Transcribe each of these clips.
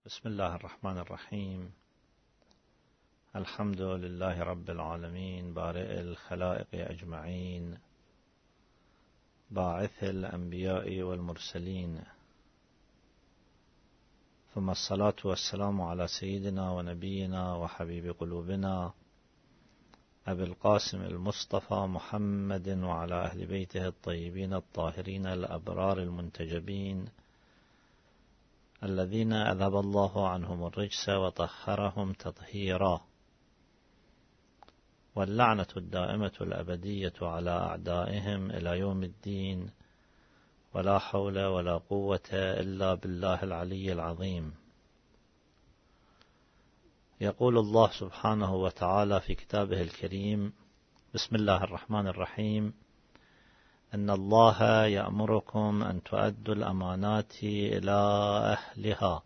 بسم الله الرحمن الرحيم. الحمد لله رب العالمين، بارئ الخلائق أجمعين، باعث الأنبياء والمرسلين، ثم الصلاة والسلام على سيدنا ونبينا وحبيب قلوبنا أبي القاسم المصطفى محمد وعلى أهل بيته الطيبين الطاهرين الأبرار المنتجبين الذين أذهب الله عنهم الرجس وطهرهم تطهيرا، واللعنة الدائمة الأبدية على أعدائهم إلى يوم الدين، ولا حول ولا قوة إلا بالله العلي العظيم. يقول الله سبحانه وتعالى في كتابه الكريم: بسم الله الرحمن الرحيم: إن الله يأمركم أن تؤدوا الأمانات إلى أهلها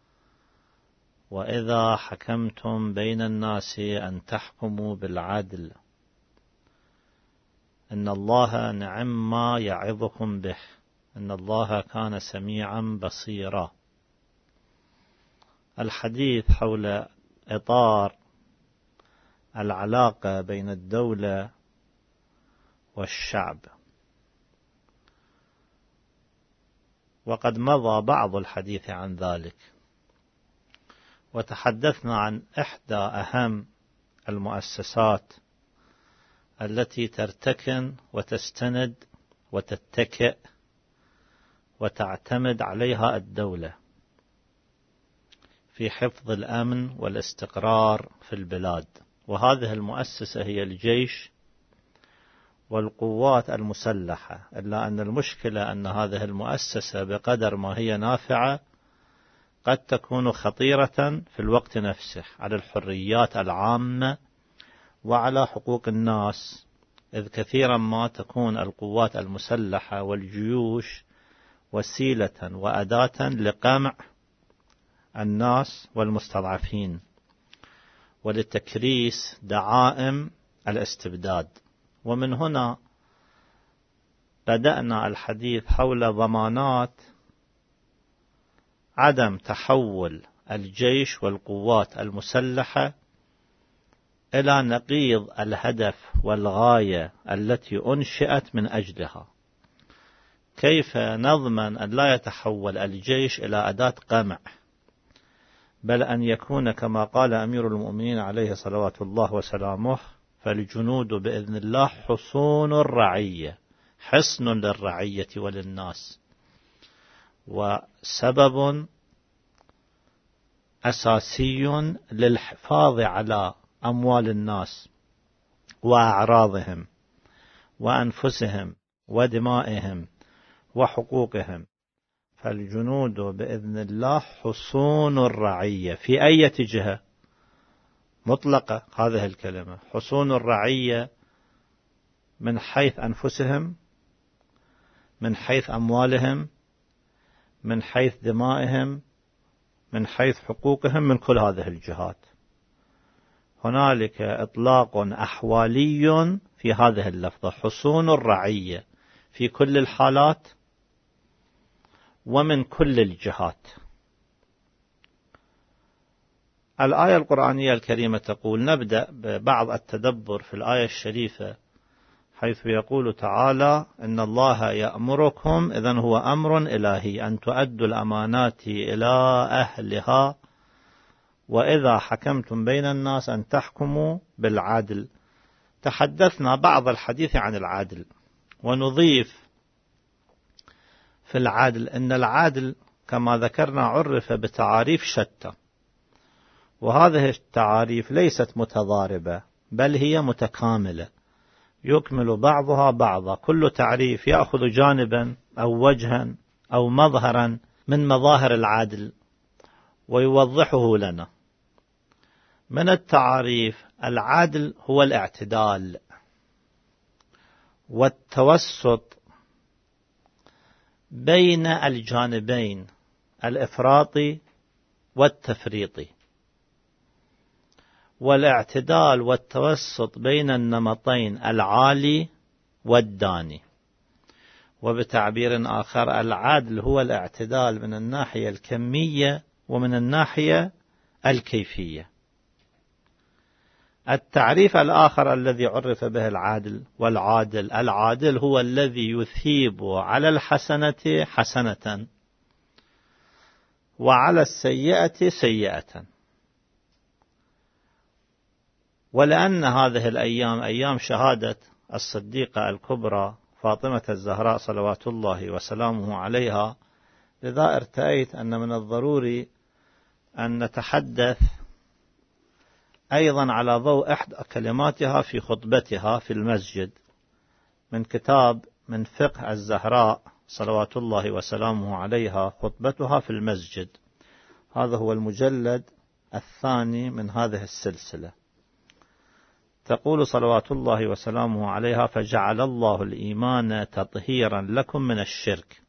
وإذا حكمتم بين الناس أن تحكموا بالعدل إن الله نعم ما يعظكم به إن الله كان سميعا بصيرا. الحديث حول إطار العلاقة بين الدولة والشعب، وقد مضى بعض الحديث عن ذلك، وتحدثنا عن إحدى أهم المؤسسات التي ترتكن وتستند وتتكئ وتعتمد عليها الدولة في حفظ الأمن والاستقرار في البلاد، وهذه المؤسسة هي الجيش والقوات المسلحة. إلا أن المشكلة أن هذه المؤسسة بقدر ما هي نافعة قد تكون خطيرة في الوقت نفسه على الحريات العامة وعلى حقوق الناس، إذ كثيرا ما تكون القوات المسلحة والجيوش وسيلة وأداة لقمع الناس والمستضعفين ولتكريس دعائم الاستبداد. ومن هنا بدأنا الحديث حول ضمانات عدم تحول الجيش والقوات المسلحة إلى نقيض الهدف والغاية التي أنشئت من أجلها. كيف نضمن أن لا يتحول الجيش إلى أداة قمع، بل أن يكون كما قال أمير المؤمنين عليه صلوات الله وسلامه: فالجنود بإذن الله حصون الرعية، حصن للرعية وللناس، وسبب أساسي للحفاظ على أموال الناس وأعراضهم وأنفسهم ودمائهم وحقوقهم. فالجنود بإذن الله حصون الرعية في أي جهة مطلقة هذه الكلمة، حصون الرعية من حيث أنفسهم، من حيث أموالهم، من حيث دمائهم، من حيث حقوقهم، من كل هذه الجهات. هنالك إطلاق أحوالي في هذه اللفظة، حصون الرعية في كل الحالات ومن كل الجهات. الآية القرآنية الكريمة تقول: نبدأ ببعض التدبر في الآية الشريفة، حيث يقول تعالى: إن الله يأمركم، إذن هو أمر إلهي، أن تؤدوا الأمانات إلى أهلها وإذا حكمتم بين الناس أن تحكموا بالعدل. تحدثنا بعض الحديث عن العدل، ونضيف في العدل أن العدل كما ذكرنا عرف بتعاريف شتى، وهذه التعاريف ليست متضاربة بل هي متكاملة، يكمل بعضها بعضا. كل تعريف يأخذ جانبا أو وجها أو مظهرا من مظاهر العدل ويوضحه لنا. من التعاريف: العدل هو الاعتدال والتوسط بين الجانبين الإفراطي والتفريطي، والاعتدال والتوسط بين النمطين العالي والداني. وبتعبير آخر: العدل هو الاعتدال من الناحية الكمية ومن الناحية الكيفية. التعريف الآخر الذي عرف به العادل والعادل: العادل هو الذي يثيب على الحسنة حسنة وعلى السيئة سيئة. ولأن هذه الأيام أيام شهادة الصديقة الكبرى فاطمة الزهراء صلوات الله وسلامه عليها، لذا ارتأيت أن من الضروري أن نتحدث أيضا على ضوء إحدى كلماتها في خطبتها في المسجد من كتاب من فقه الزهراء صلوات الله وسلامه عليها، خطبتها في المسجد. هذا هو المجلد الثاني من هذه السلسلة. تقول صلوات الله وسلامه عليها: فجعل الله الإيمان تطهيرا لكم من الشرك،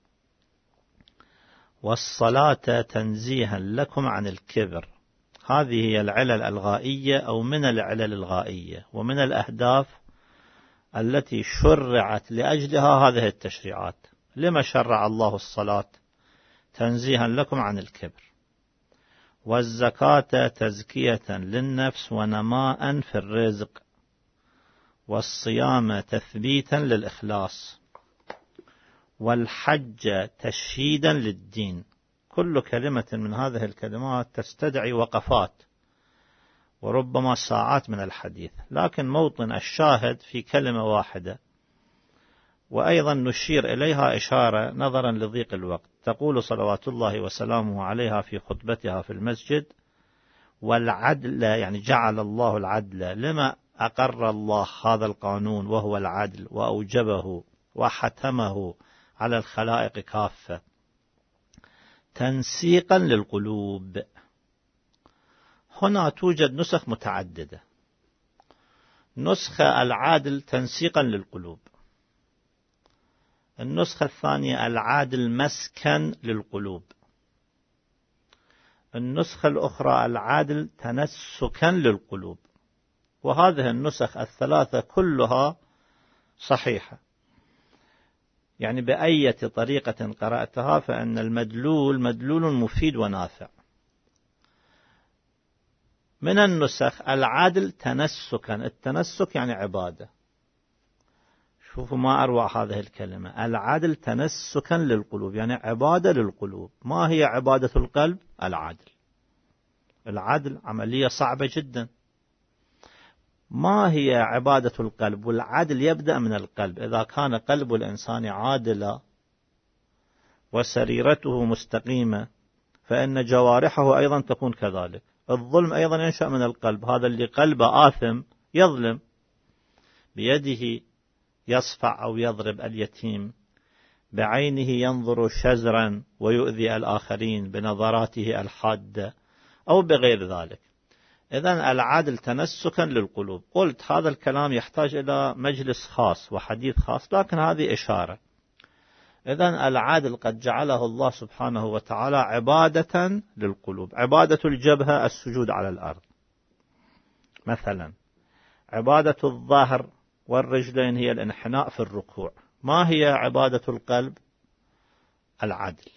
والصلاة تنزيها لكم عن الكبر. هذه هي العلل الغائية أو من العلل الغائية، ومن الأهداف التي شرعت لأجلها هذه التشريعات. لما شرع الله الصلاة؟ تنزيها لكم عن الكبر، والزكاة تزكية للنفس ونماء في الرزق، والصيام تثبيتا للإخلاص، والحج تشهيدا للدين. كل كلمة من هذه الكلمات تستدعي وقفات وربما ساعات من الحديث، لكن موطن الشاهد في كلمة واحدة، وأيضا نشير إليها إشارة نظرا لضيق الوقت. تقول صلوات الله وسلامه عليها في خطبتها في المسجد: والعدل، يعني جعل الله العدل. لما أقر الله هذا القانون وهو العدل وأوجبه وحتمه على الخلائق كافة؟ تنسيقا للقلوب. هنا توجد نسخ متعددة. نسخة العادل تنسيقا للقلوب، النسخة الثانية العادل مسكا للقلوب، النسخة الأخرى العادل تنسكا للقلوب. وهذه النسخ الثلاثة كلها صحيحة، يعني بأية طريقة قرأتها فإن المدلول مدلول مفيد ونافع. من النسخ العادل تنسكا، التنسك يعني عبادة. شوفوا ما أروع هذه الكلمة، العادل تنسكا للقلوب، يعني عبادة للقلوب. ما هي عبادة القلب؟ العدل. العدل عملية صعبة جدا. ما هي عبادة القلب؟ والعدل يبدأ من القلب. إذا كان قلب الإنسان عادلا وسريرته مستقيمة فإن جوارحه أيضا تكون كذلك. الظلم أيضا ينشأ من القلب. هذا اللي قلبه آثم يظلم، بيده يصفع أو يضرب اليتيم، بعينه ينظر شزرا ويؤذي الآخرين بنظراته الحادة أو بغير ذلك. إذن العدل تنسكا للقلوب. قلت هذا الكلام يحتاج إلى مجلس خاص وحديث خاص، لكن هذه إشارة. إذن العدل قد جعله الله سبحانه وتعالى عبادة للقلوب. عبادة الجبهة السجود على الأرض مثلا، عبادة الظهر والرجلين هي الانحناء في الركوع. ما هي عبادة القلب؟ العدل.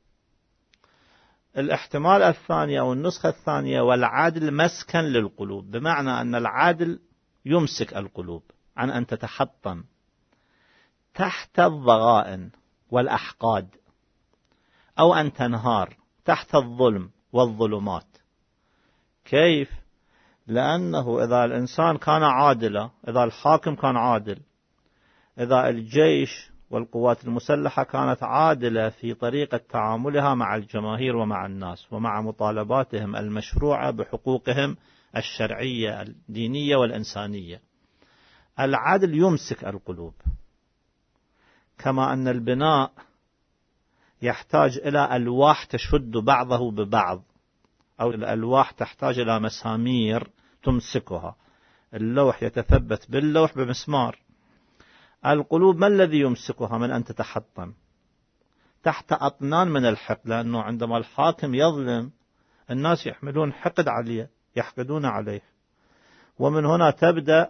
الاحتمال الثاني أو النسخة الثانية: والعدل مسكا للقلوب، بمعنى أن العدل يمسك القلوب عن أن تتحطم تحت الضغائن والأحقاد، أو أن تنهار تحت الظلم والظلمات. كيف؟ لأنه إذا الإنسان كان عادلا، إذا الحاكم كان عادل، إذا الجيش والقوات المسلحة كانت عادلة في طريقة تعاملها مع الجماهير ومع الناس ومع مطالباتهم المشروعة بحقوقهم الشرعية الدينية والإنسانية، العدل يمسك القلوب. كما أن البناء يحتاج إلى ألواح تشد بعضه ببعض، أو الألواح تحتاج إلى مسامير تمسكها، اللوح يتثبت باللوح بمسمار. القلوب ما الذي يمسكها من أن تتحطم؟ تحت أطنان من الحقد، لأنه عندما الحاكم يظلم الناس يحملون حقد عليه، يحقدون عليه، ومن هنا تبدأ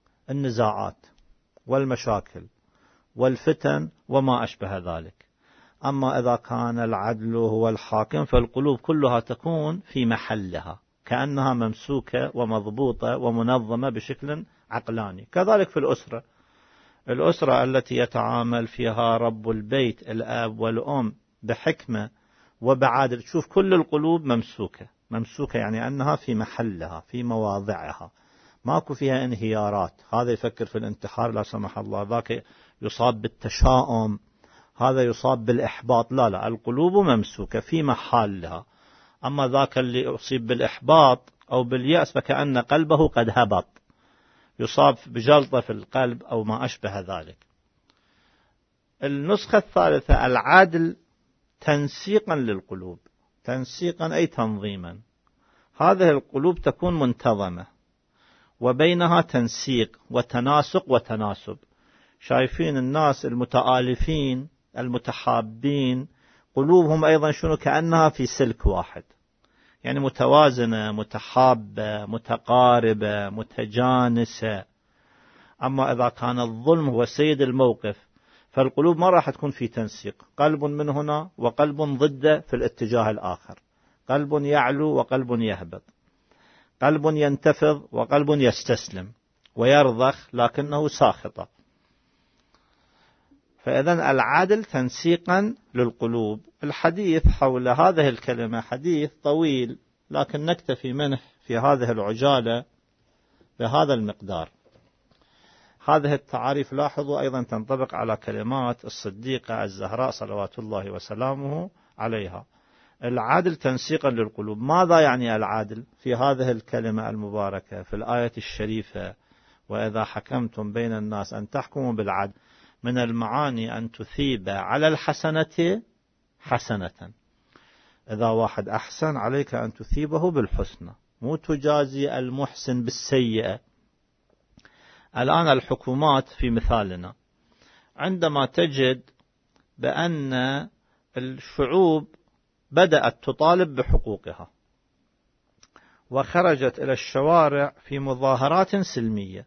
النزاعات والمشاكل والفتن وما أشبه ذلك. أما إذا كان العدل هو الحاكم فالقلوب كلها تكون في محلها كأنها ممسوكة ومضبوطة ومنظمة بشكل عقلاني. كذلك في الأسرة التي يتعامل فيها رب البيت الأب والأم بحكمة وبعادل، تشوف كل القلوب ممسوكة يعني أنها في محلها في مواضعها، ماكو فيها انهيارات. هذا يفكر في الانتحار لا سمح الله، ذاك يصاب بالتشاؤم، هذا يصاب بالإحباط. لا، القلوب ممسوكة في محلها. أما ذاك اللي يصيب بالإحباط أو باليأس فكأن قلبه قد هبط، يصاب بجلطة في القلب أو ما أشبه ذلك. النسخة الثالثة العدل تنسيقا للقلوب، تنسيقا أي تنظيما. هذه القلوب تكون منتظمة وبينها تنسيق وتناسق وتناسب. شايفين الناس المتآلفين المتحابين قلوبهم أيضا شنو؟ كأنها في سلك واحد، يعني متوازنة متحابة متقاربة متجانسة. أما إذا كان الظلم هو سيد الموقف فالقلوب ما راح تكون في تنسيق، قلب من هنا وقلب ضده في الاتجاه الآخر، قلب يعلو وقلب يهبط، قلب ينتفض وقلب يستسلم ويرضخ لكنه ساخط. فإذن العدل تنسيقا للقلوب. الحديث حول هذه الكلمة حديث طويل، لكن نكتفي منه في هذه العجالة بهذا المقدار. هذه التعاريف لاحظوا أيضا تنطبق على كلمات الصديقة الزهراء صلوات الله وسلامه عليها. العدل تنسيقا للقلوب. ماذا يعني العدل في هذه الكلمة المباركة في الآية الشريفة؟ وإذا حكمتم بين الناس أن تحكموا بالعدل، من المعاني أن تثيب على الحسنة حسنة. إذا واحد أحسن عليك أن تثيبه بالحسنى، مو تجازي المحسن بالسيئة. الآن الحكومات في مثالنا عندما تجد بأن الشعوب بدأت تطالب بحقوقها وخرجت إلى الشوارع في مظاهرات سلمية،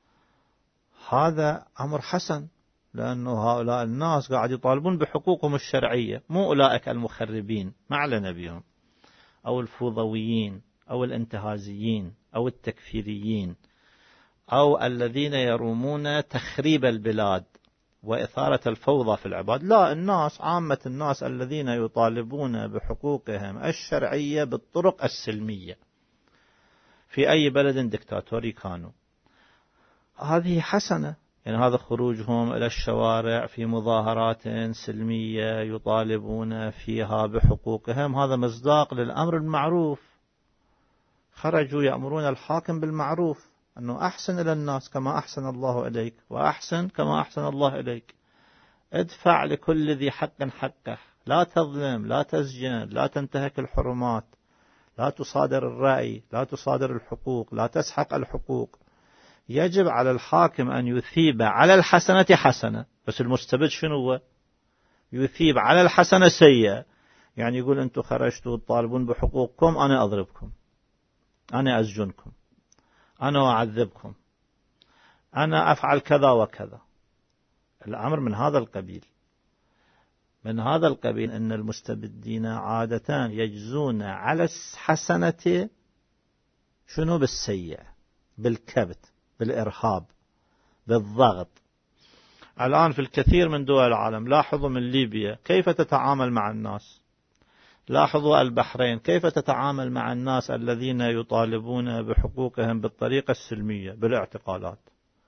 هذا أمر حسن، لأنه هؤلاء الناس قاعد يطالبون بحقوقهم الشرعية، مو أولئك المخربين ما علينا بهم أو الفوضويين أو الانتهازيين أو التكفيريين أو الذين يرومون تخريب البلاد وإثارة الفوضى في العباد. لا، الناس عامة الناس الذين يطالبون بحقوقهم الشرعية بالطرق السلمية في أي بلد ديكتاتوري كانوا، هذه حسنة. يعني هذا خروجهم إلى الشوارع في مظاهرات سلمية يطالبون فيها بحقوقهم، هذا مصداق للأمر المعروف. خرجوا يأمرون الحاكم بالمعروف، أنه أحسن إلى الناس كما أحسن الله إليك، وأحسن كما أحسن الله إليك. ادفع لكل ذي حق حقه، لا تظلم، لا تسجن، لا تنتهك الحرمات، لا تصادر الرأي، لا تصادر الحقوق، لا تسحق الحقوق. يجب على الحاكم أن يثيب على الحسنة حسنة، بس المستبد شنو هو؟ يثيب على الحسنة سيئة. يعني يقول أنتم خرجتوا تطالبون بحقوقكم، أنا أضربكم، أنا أسجنكم، أنا أعذبكم، أنا أفعل كذا وكذا. الأمر من هذا القبيل، من هذا القبيل أن المستبدين عادة يجزون على الحسنة شنو؟ بالسيئة، بالكبت، بالإرهاب، بالضغط. الآن في الكثير من دول العالم، لاحظوا من ليبيا كيف تتعامل مع الناس، لاحظوا البحرين كيف تتعامل مع الناس الذين يطالبون بحقوقهم بالطريقة السلمية، بالاعتقالات،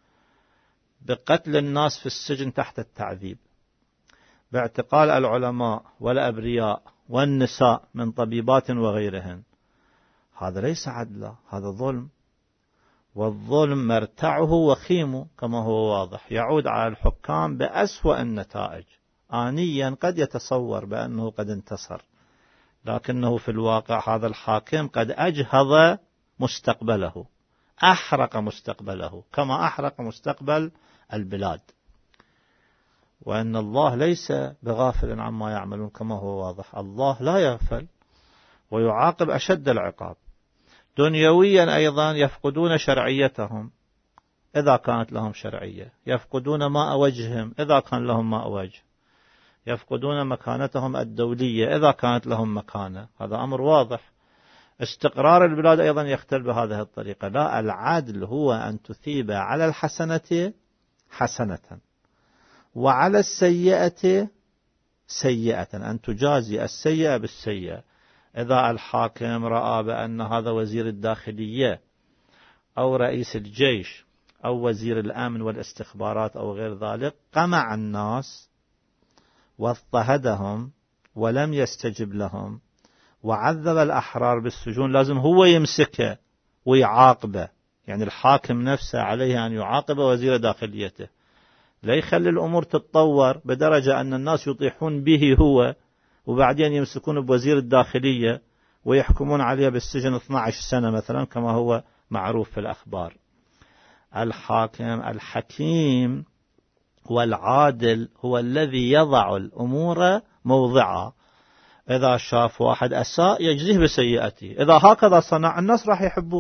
بقتل الناس في السجن تحت التعذيب، باعتقال العلماء والأبرياء والنساء من طبيبات وغيرهن. هذا ليس عدلا، هذا ظلم، والظلم مرتعه وخيمه كما هو واضح، يعود على الحكام بأسوأ النتائج. آنيا قد يتصور بأنه قد انتصر، لكنه في الواقع هذا الحاكم قد أجهض مستقبله، أحرق مستقبله كما أحرق مستقبل البلاد. وأن الله ليس بغافل عما يعملون كما هو واضح، الله لا يغفل ويعاقب أشد العقاب. دنيويا أيضا يفقدون شرعيتهم إذا كانت لهم شرعية، يفقدون ماء وجههم إذا كان لهم ماء وجه، يفقدون مكانتهم الدولية إذا كانت لهم مكانة، هذا أمر واضح. استقرار البلاد أيضا يختل بهذه الطريقة. لا، العدل هو أن تثيب على الحسنة حسنة وعلى السيئة سيئة، أن تجازي السيئة بالسيئة. إذا الحاكم رأى بأن هذا وزير الداخلية أو رئيس الجيش أو وزير الأمن والاستخبارات أو غير ذلك قمع الناس واضطهدهم ولم يستجب لهم وعذب الأحرار بالسجون، لازم هو يمسكه ويعاقبه. يعني الحاكم نفسه عليه أن يعاقب وزير داخليته، لا يخلي الأمور تتطور بدرجة أن الناس يطيحون به هو وبعدين يمسكون بوزير الداخلية ويحكمون عليه بالسجن 12 سنة مثلا كما هو معروف في الأخبار. الحاكم الحكيم والعادل هو الذي يضع الأمور موضعها. إذا شاف واحد أساء يجزيه بسيئته، إذا هكذا صنع الناس راح يحبوه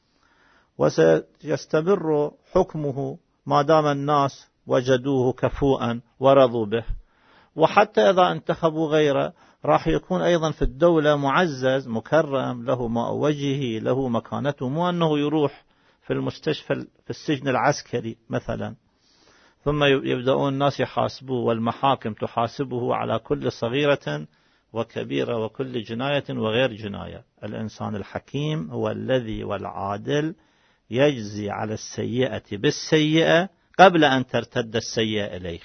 وسيستمر حكمه ما دام الناس وجدوه كفوءا ورضوا به. وحتى إذا انتخبوا غيره راح يكون أيضا في الدولة معزز مكرم، له ماء وجهه، له مكانته، مو أنه يروح في المستشفى في السجن العسكري مثلا ثم يبدأون الناس يحاسبوه والمحاكم تحاسبه على كل صغيرة وكبيرة وكل جناية وغير جناية. الإنسان الحكيم هو الذي والعادل يجزي على السيئة بالسيئة قبل أن ترتد السيئة إليه،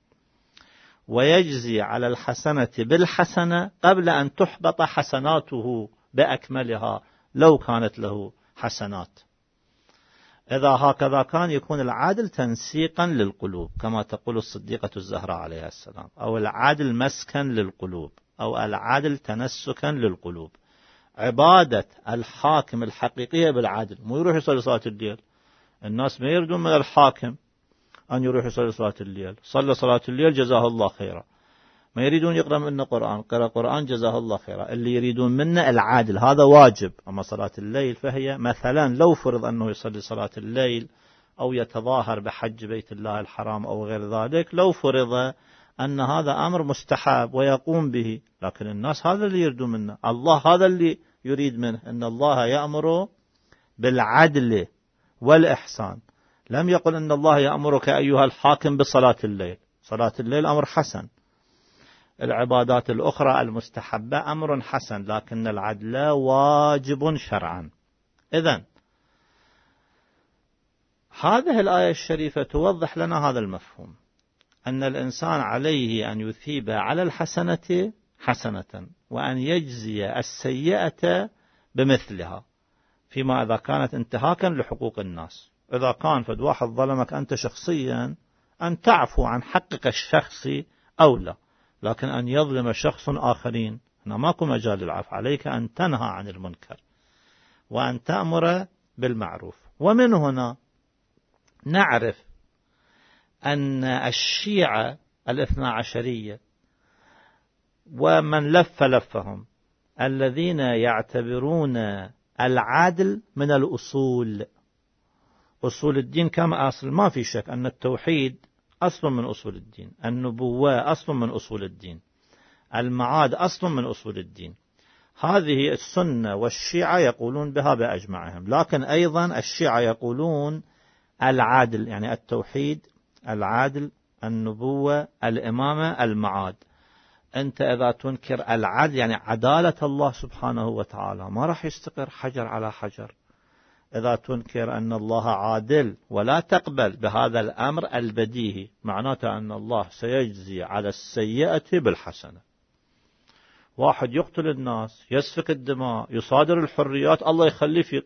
ويجزي على الحسنة بالحسنة قبل أن تحبط حسناته بأكملها لو كانت له حسنات. إذا هكذا كان يكون العدل تنسيقا للقلوب كما تقول الصديقة الزهراء عليه السلام، أو العدل مسكا للقلوب، أو العدل تنسكا للقلوب. عبادة الحاكم الحقيقية بالعدل، مو يروح يصلي صلاة الليل. الناس ما يردون من الحاكم أن يروح يصلي صلاة الليل، صلى صلاة الليل جزاه الله خيرا. ما يريدون يقرأ منا قرآن، قرأ قرآن جزاه الله خيرا. اللي يريدون منا العادل، هذا واجب. أما صلاة الليل فهي مثلا لو فرض أنه يصلي صلاة الليل أو يتظاهر بحج بيت الله الحرام أو غير ذلك، لو فرض أن هذا أمر مستحب ويقوم به، لكن الناس هذا اللي يريدون منا، الله هذا اللي يريد منه، أن الله يأمر بالعدل والإحسان. لم يقل أن الله يأمرك أيها الحاكم بصلاة الليل، صلاة الليل أمر حسن، العبادات الأخرى المستحبة أمر حسن، لكن العدل واجب شرعا. إذن هذه الآية الشريفة توضح لنا هذا المفهوم، أن الإنسان عليه أن يثيب على الحسنة حسنة وأن يجزي السيئة بمثلها، فيما إذا كانت انتهاكا لحقوق الناس. إذا كان فد واحد ظلمك أنت شخصيا أن تعفو عن حقك الشخصي أولى، لكن أن يظلم شخص آخرين هنا ماكو مجال للعفو. عليك أن تنهى عن المنكر وأن تأمر بالمعروف. ومن هنا نعرف أن الشيعة الاثنى عشرية ومن لفهم الذين يعتبرون العدل من الأصول، أصول الدين كما أصل، ما في شك أن التوحيد أصل من أصول الدين، النبوة أصل من أصول الدين، المعاد أصل من أصول الدين. هذه السنة والشيعة يقولون بها بأجمعهم، لكن أيضا الشيعة يقولون العادل، يعني التوحيد، العادل، النبوة، الإمامة، المعاد. أنت إذا تنكر العدل يعني عدالة الله سبحانه وتعالى ما راح يستقر حجر على حجر. إذا تنكر أن الله عادل ولا تقبل بهذا الأمر البديهي، معناته أن الله سيجزي على السيئة بالحسنة. واحد يقتل الناس، يسفك الدماء، يصادر الحريات، الله يخليه في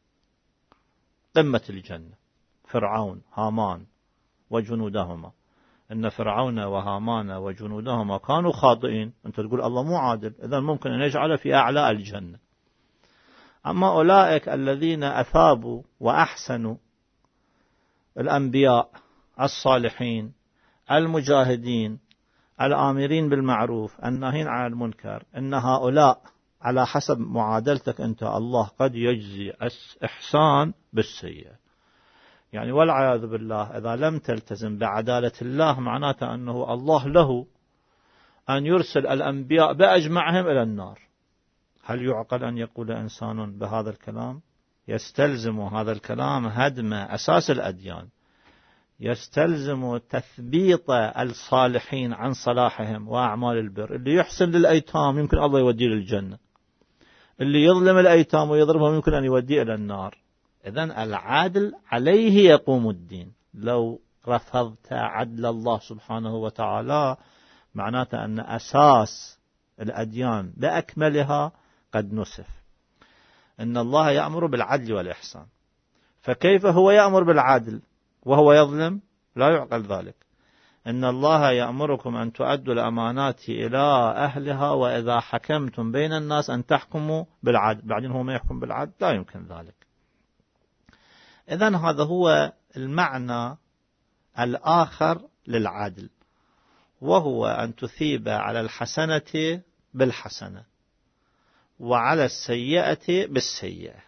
قمة الجنة. فرعون، هامان وجنودهما، إن فرعون وهامان وجنودهما كانوا خاطئين. أنت تقول الله مو عادل، إذن ممكن أن يجعله في أعلى الجنة. أما أولئك الذين أثابوا وأحسنوا، الأنبياء الصالحين المجاهدين الآمرين بالمعروف الناهين عن المنكر، إن هؤلاء على حسب معادلتك أنت الله قد يجزي إحسان بالسيئة. يعني والعياذ بالله إذا لم تلتزم بعدالة الله معناته أنه الله له أن يرسل الأنبياء بأجمعهم إلى النار. هل يعقل أن يقول إنسان بهذا الكلام؟ يستلزم هذا الكلام هدم أساس الأديان، يستلزم تثبيط الصالحين عن صلاحهم وأعمال البر. اللي يحسن للأيتام يمكن الله يوديه للجنة، اللي يظلم الأيتام ويضربهم يمكن أن يوديه إلى النار. إذن العدل عليه يقوم الدين. لو رفضت عدل الله سبحانه وتعالى معناته أن أساس الأديان بأكملها قد نسف. إن الله يأمر بالعدل والإحسان، فكيف هو يأمر بالعدل وهو يظلم؟ لا يعقل ذلك. إن الله يأمركم أن تؤدوا الأمانات إلى أهلها وإذا حكمتم بين الناس أن تحكموا بالعدل. بعدين هو ما يحكم بالعدل؟ لا يمكن ذلك. إذن هذا هو المعنى الآخر للعدل، وهو أن تثيب على الحسنة بالحسنة وعلى السيئة بالسيئة.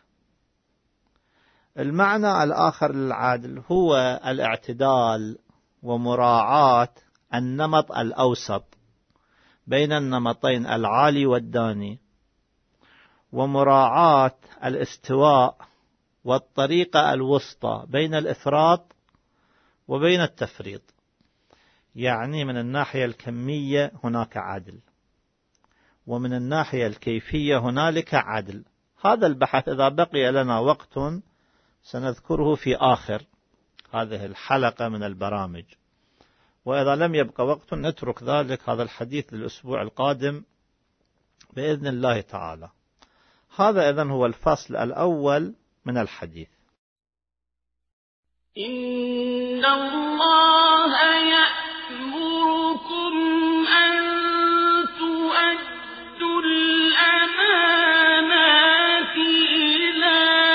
المعنى الآخر للعدل هو الاعتدال ومراعاة النمط الأوسط بين النمطين العالي والداني، ومراعاة الاستواء والطريقة الوسطى بين الإفراط وبين التفريط. يعني من الناحية الكمية هناك عدل، ومن الناحية الكيفية هنالك عدل. هذا البحث إذا بقي لنا وقت سنذكره في آخر هذه الحلقة من البرامج، وإذا لم يبقى وقت نترك ذلك هذا الحديث للأسبوع القادم بإذن الله تعالى. هذا إذن هو الفصل الأول من الحديث. إن الله يأمركم أن تؤدوا الأمانات إلى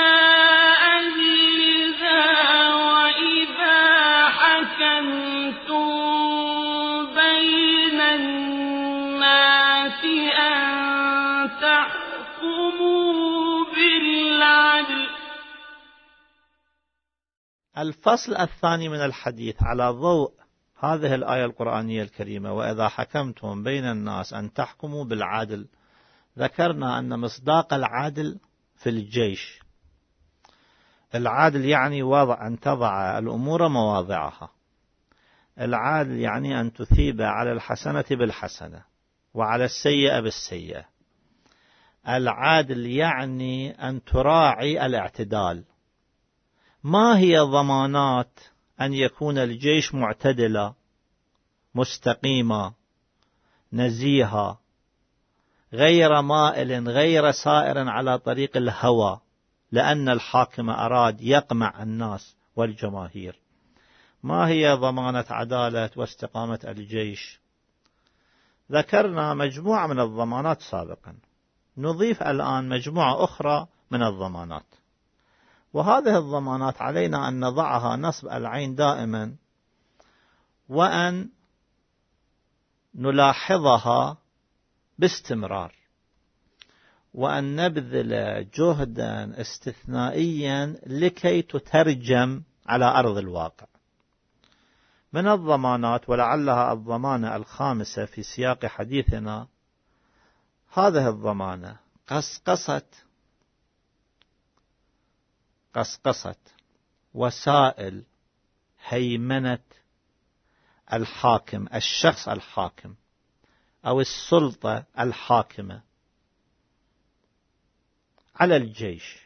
أهلها وإذا حكمتم بين الناس أن تحكموا بالعدل. الفصل الثاني من الحديث على ضوء هذه الآية القرآنية الكريمة وإذا حكمتم بين الناس أن تحكموا بالعدل، ذكرنا أن مصداق العدل في الجيش. العدل يعني أن تضع الأمور مواضعها. العدل يعني أن تثيب على الحسنة بالحسنة وعلى السيئة بالسيئة. العدل يعني أن تراعي الاعتدال. ما هي ضمانات أن يكون الجيش معتدلا مستقيما نزيها غير مائل غير سائر على طريق الهوى لأن الحاكم أراد يقمع الناس والجماهير؟ ما هي ضمانة عدالة واستقامة الجيش؟ ذكرنا مجموعة من الضمانات سابقا، نضيف الآن مجموعة أخرى من الضمانات، وهذه الضمانات علينا أن نضعها نصب العين دائما وأن نلاحظها باستمرار، وأن نبذل جهدا استثنائيا لكي تترجم على أرض الواقع. من الضمانات، ولعلها الضمانة الخامسة في سياق حديثنا، هذه الضمانة قصقصة وسائل هيمنة الحاكم، الشخص الحاكم أو السلطة الحاكمة على الجيش،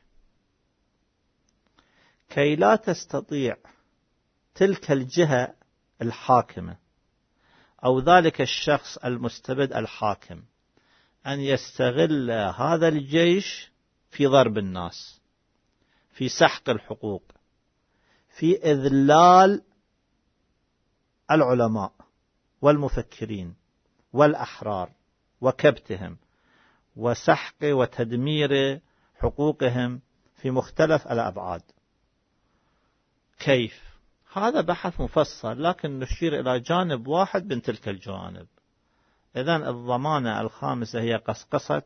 كي لا تستطيع تلك الجهة الحاكمة أو ذلك الشخص المستبد الحاكم أن يستغل هذا الجيش في ضرب الناس، في سحق الحقوق، في إذلال العلماء والمفكرين والأحرار وكبتهم وسحق وتدمير حقوقهم في مختلف الأبعاد. كيف؟ هذا بحث مفصل، لكن نشير إلى جانب واحد من تلك الجوانب. إذن الضمانة الخامسة هي قصقصة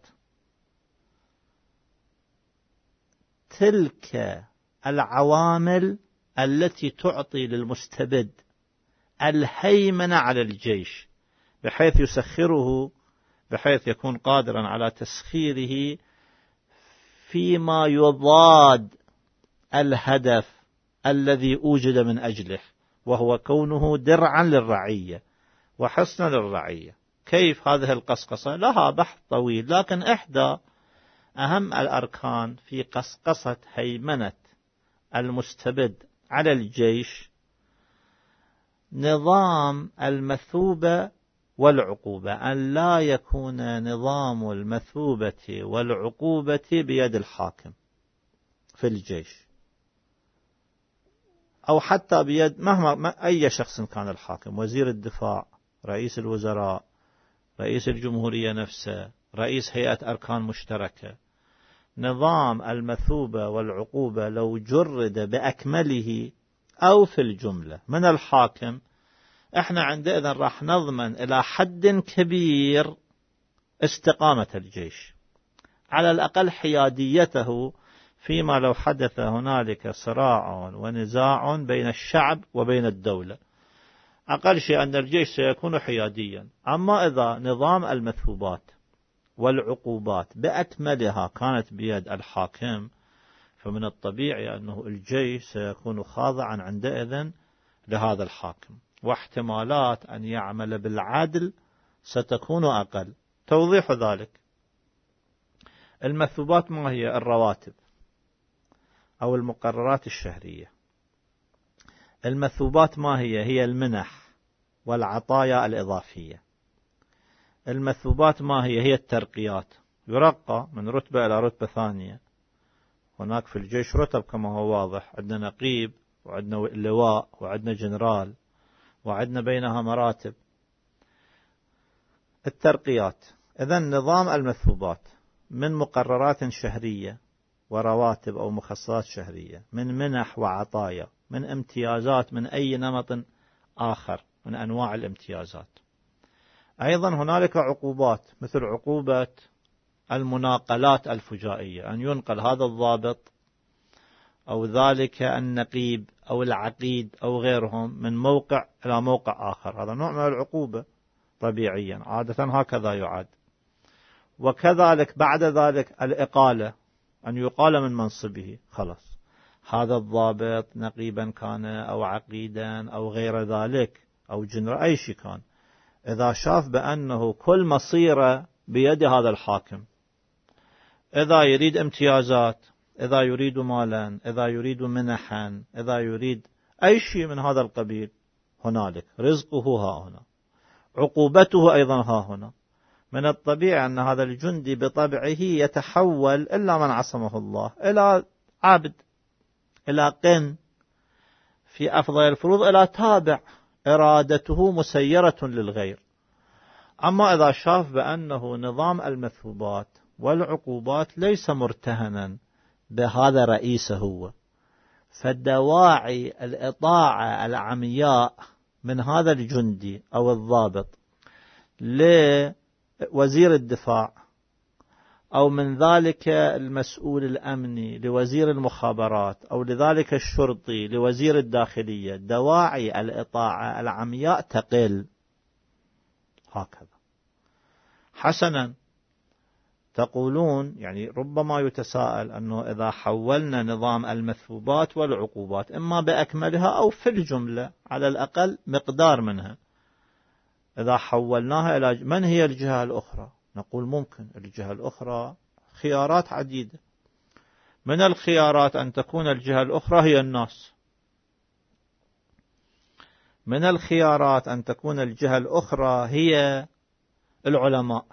تلك العوامل التي تعطي للمستبد الهيمنة على الجيش بحيث يسخره، بحيث يكون قادرا على تسخيره فيما يضاد الهدف الذي أوجد من أجله، وهو كونه درعا للرعية وحصنا للرعية. كيف هذه القصقصة؟ لها بحث طويل، لكن إحدى أهم الأركان في قصقصة هيمنة المستبد على الجيش نظام المثوبة والعقوبة، أن لا يكون نظام المثوبة والعقوبة بيد الحاكم في الجيش، أو حتى بيد مهما أي شخص كان الحاكم، وزير الدفاع، رئيس الوزراء، رئيس الجمهورية نفسه، رئيس هيئة أركان مشتركة. نظام المثوبة والعقوبة لو جرد بأكمله أو في الجملة من الحاكم، احنا عندئذ راح نضمن إلى حد كبير استقامة الجيش، على الأقل حياديته، فيما لو حدث هنالك صراع ونزاع بين الشعب وبين الدولة، أقل شيء أن الجيش سيكون حياديا. أما إذا نظام المثوبات والعقوبات بأكملها كانت بيد الحاكم، فمن الطبيعي أنه الجيش سيكون خاضعا عندئذ لهذا الحاكم، واحتمالات أن يعمل بالعدل ستكون أقل. توضيح ذلك: المثوبات ما هي؟ الرواتب أو المقررات الشهرية. المثوبات ما هي؟ هي المنح والعطايا الإضافية. المثوبات ما هي؟ هي الترقيات، يرقى من رتبة إلى رتبة ثانية. هناك في الجيش رتب كما هو واضح، عندنا نقيب وعندنا لواء وعندنا جنرال وعندنا بينها مراتب. الترقيات، إذن نظام المثوبات من مقررات شهرية ورواتب أو مخصصات شهرية، من منح وعطايا، من امتيازات، من أي نمط آخر من أنواع الامتيازات. أيضا هنالك عقوبات، مثل عقوبة المناقلات الفجائية، أن ينقل هذا الضابط أو ذلك النقيب أو العقيد أو غيرهم من موقع إلى موقع آخر، هذا نوع من العقوبة طبيعيا، عادة هكذا يعاد. وكذلك بعد ذلك الإقالة، أن يقال من منصبه، خلاص هذا الضابط نقيبا كان أو عقيدا أو غير ذلك أو جنرال أي شيء كان، إذا شاف بأنه كل مصيره بيد هذا الحاكم، إذا يريد امتيازات، إذا يريد مالا، إذا يريد منحا، إذا يريد أي شيء من هذا القبيل، هنالك رزقه ها هنا، عقوبته أيضا ها هنا. من الطبيعي أن هذا الجندي بطبعه يتحول، إلا من عصمه الله، إلى عبد، إلى قن، في أفضل الفروض إلى تابع، إرادته مسيرة للغير. أما إذا شاف بأنه نظام المثوبات والعقوبات ليس مرتهنا بهذا رئيسه هو، فالدواعي الإطاعة العمياء من هذا الجندي أو الضابط لوزير الدفاع، أو من ذلك المسؤول الأمني لوزير المخابرات، أو لذلك الشرطي لوزير الداخلية، دواعي الإطاعة العمياء تقل. هكذا. حسنا، تقولون يعني ربما يتساءل أنه إذا حولنا نظام المثوبات والعقوبات إما بأكملها أو في الجملة على الأقل مقدار منها، إذا حولناها إلى من هي الجهة الأخرى؟ نقول ممكن الجهة الأخرى خيارات عديدة. من الخيارات أن تكون الجهة الأخرى هي الناس، من الخيارات أن تكون الجهة الأخرى هي العلماء،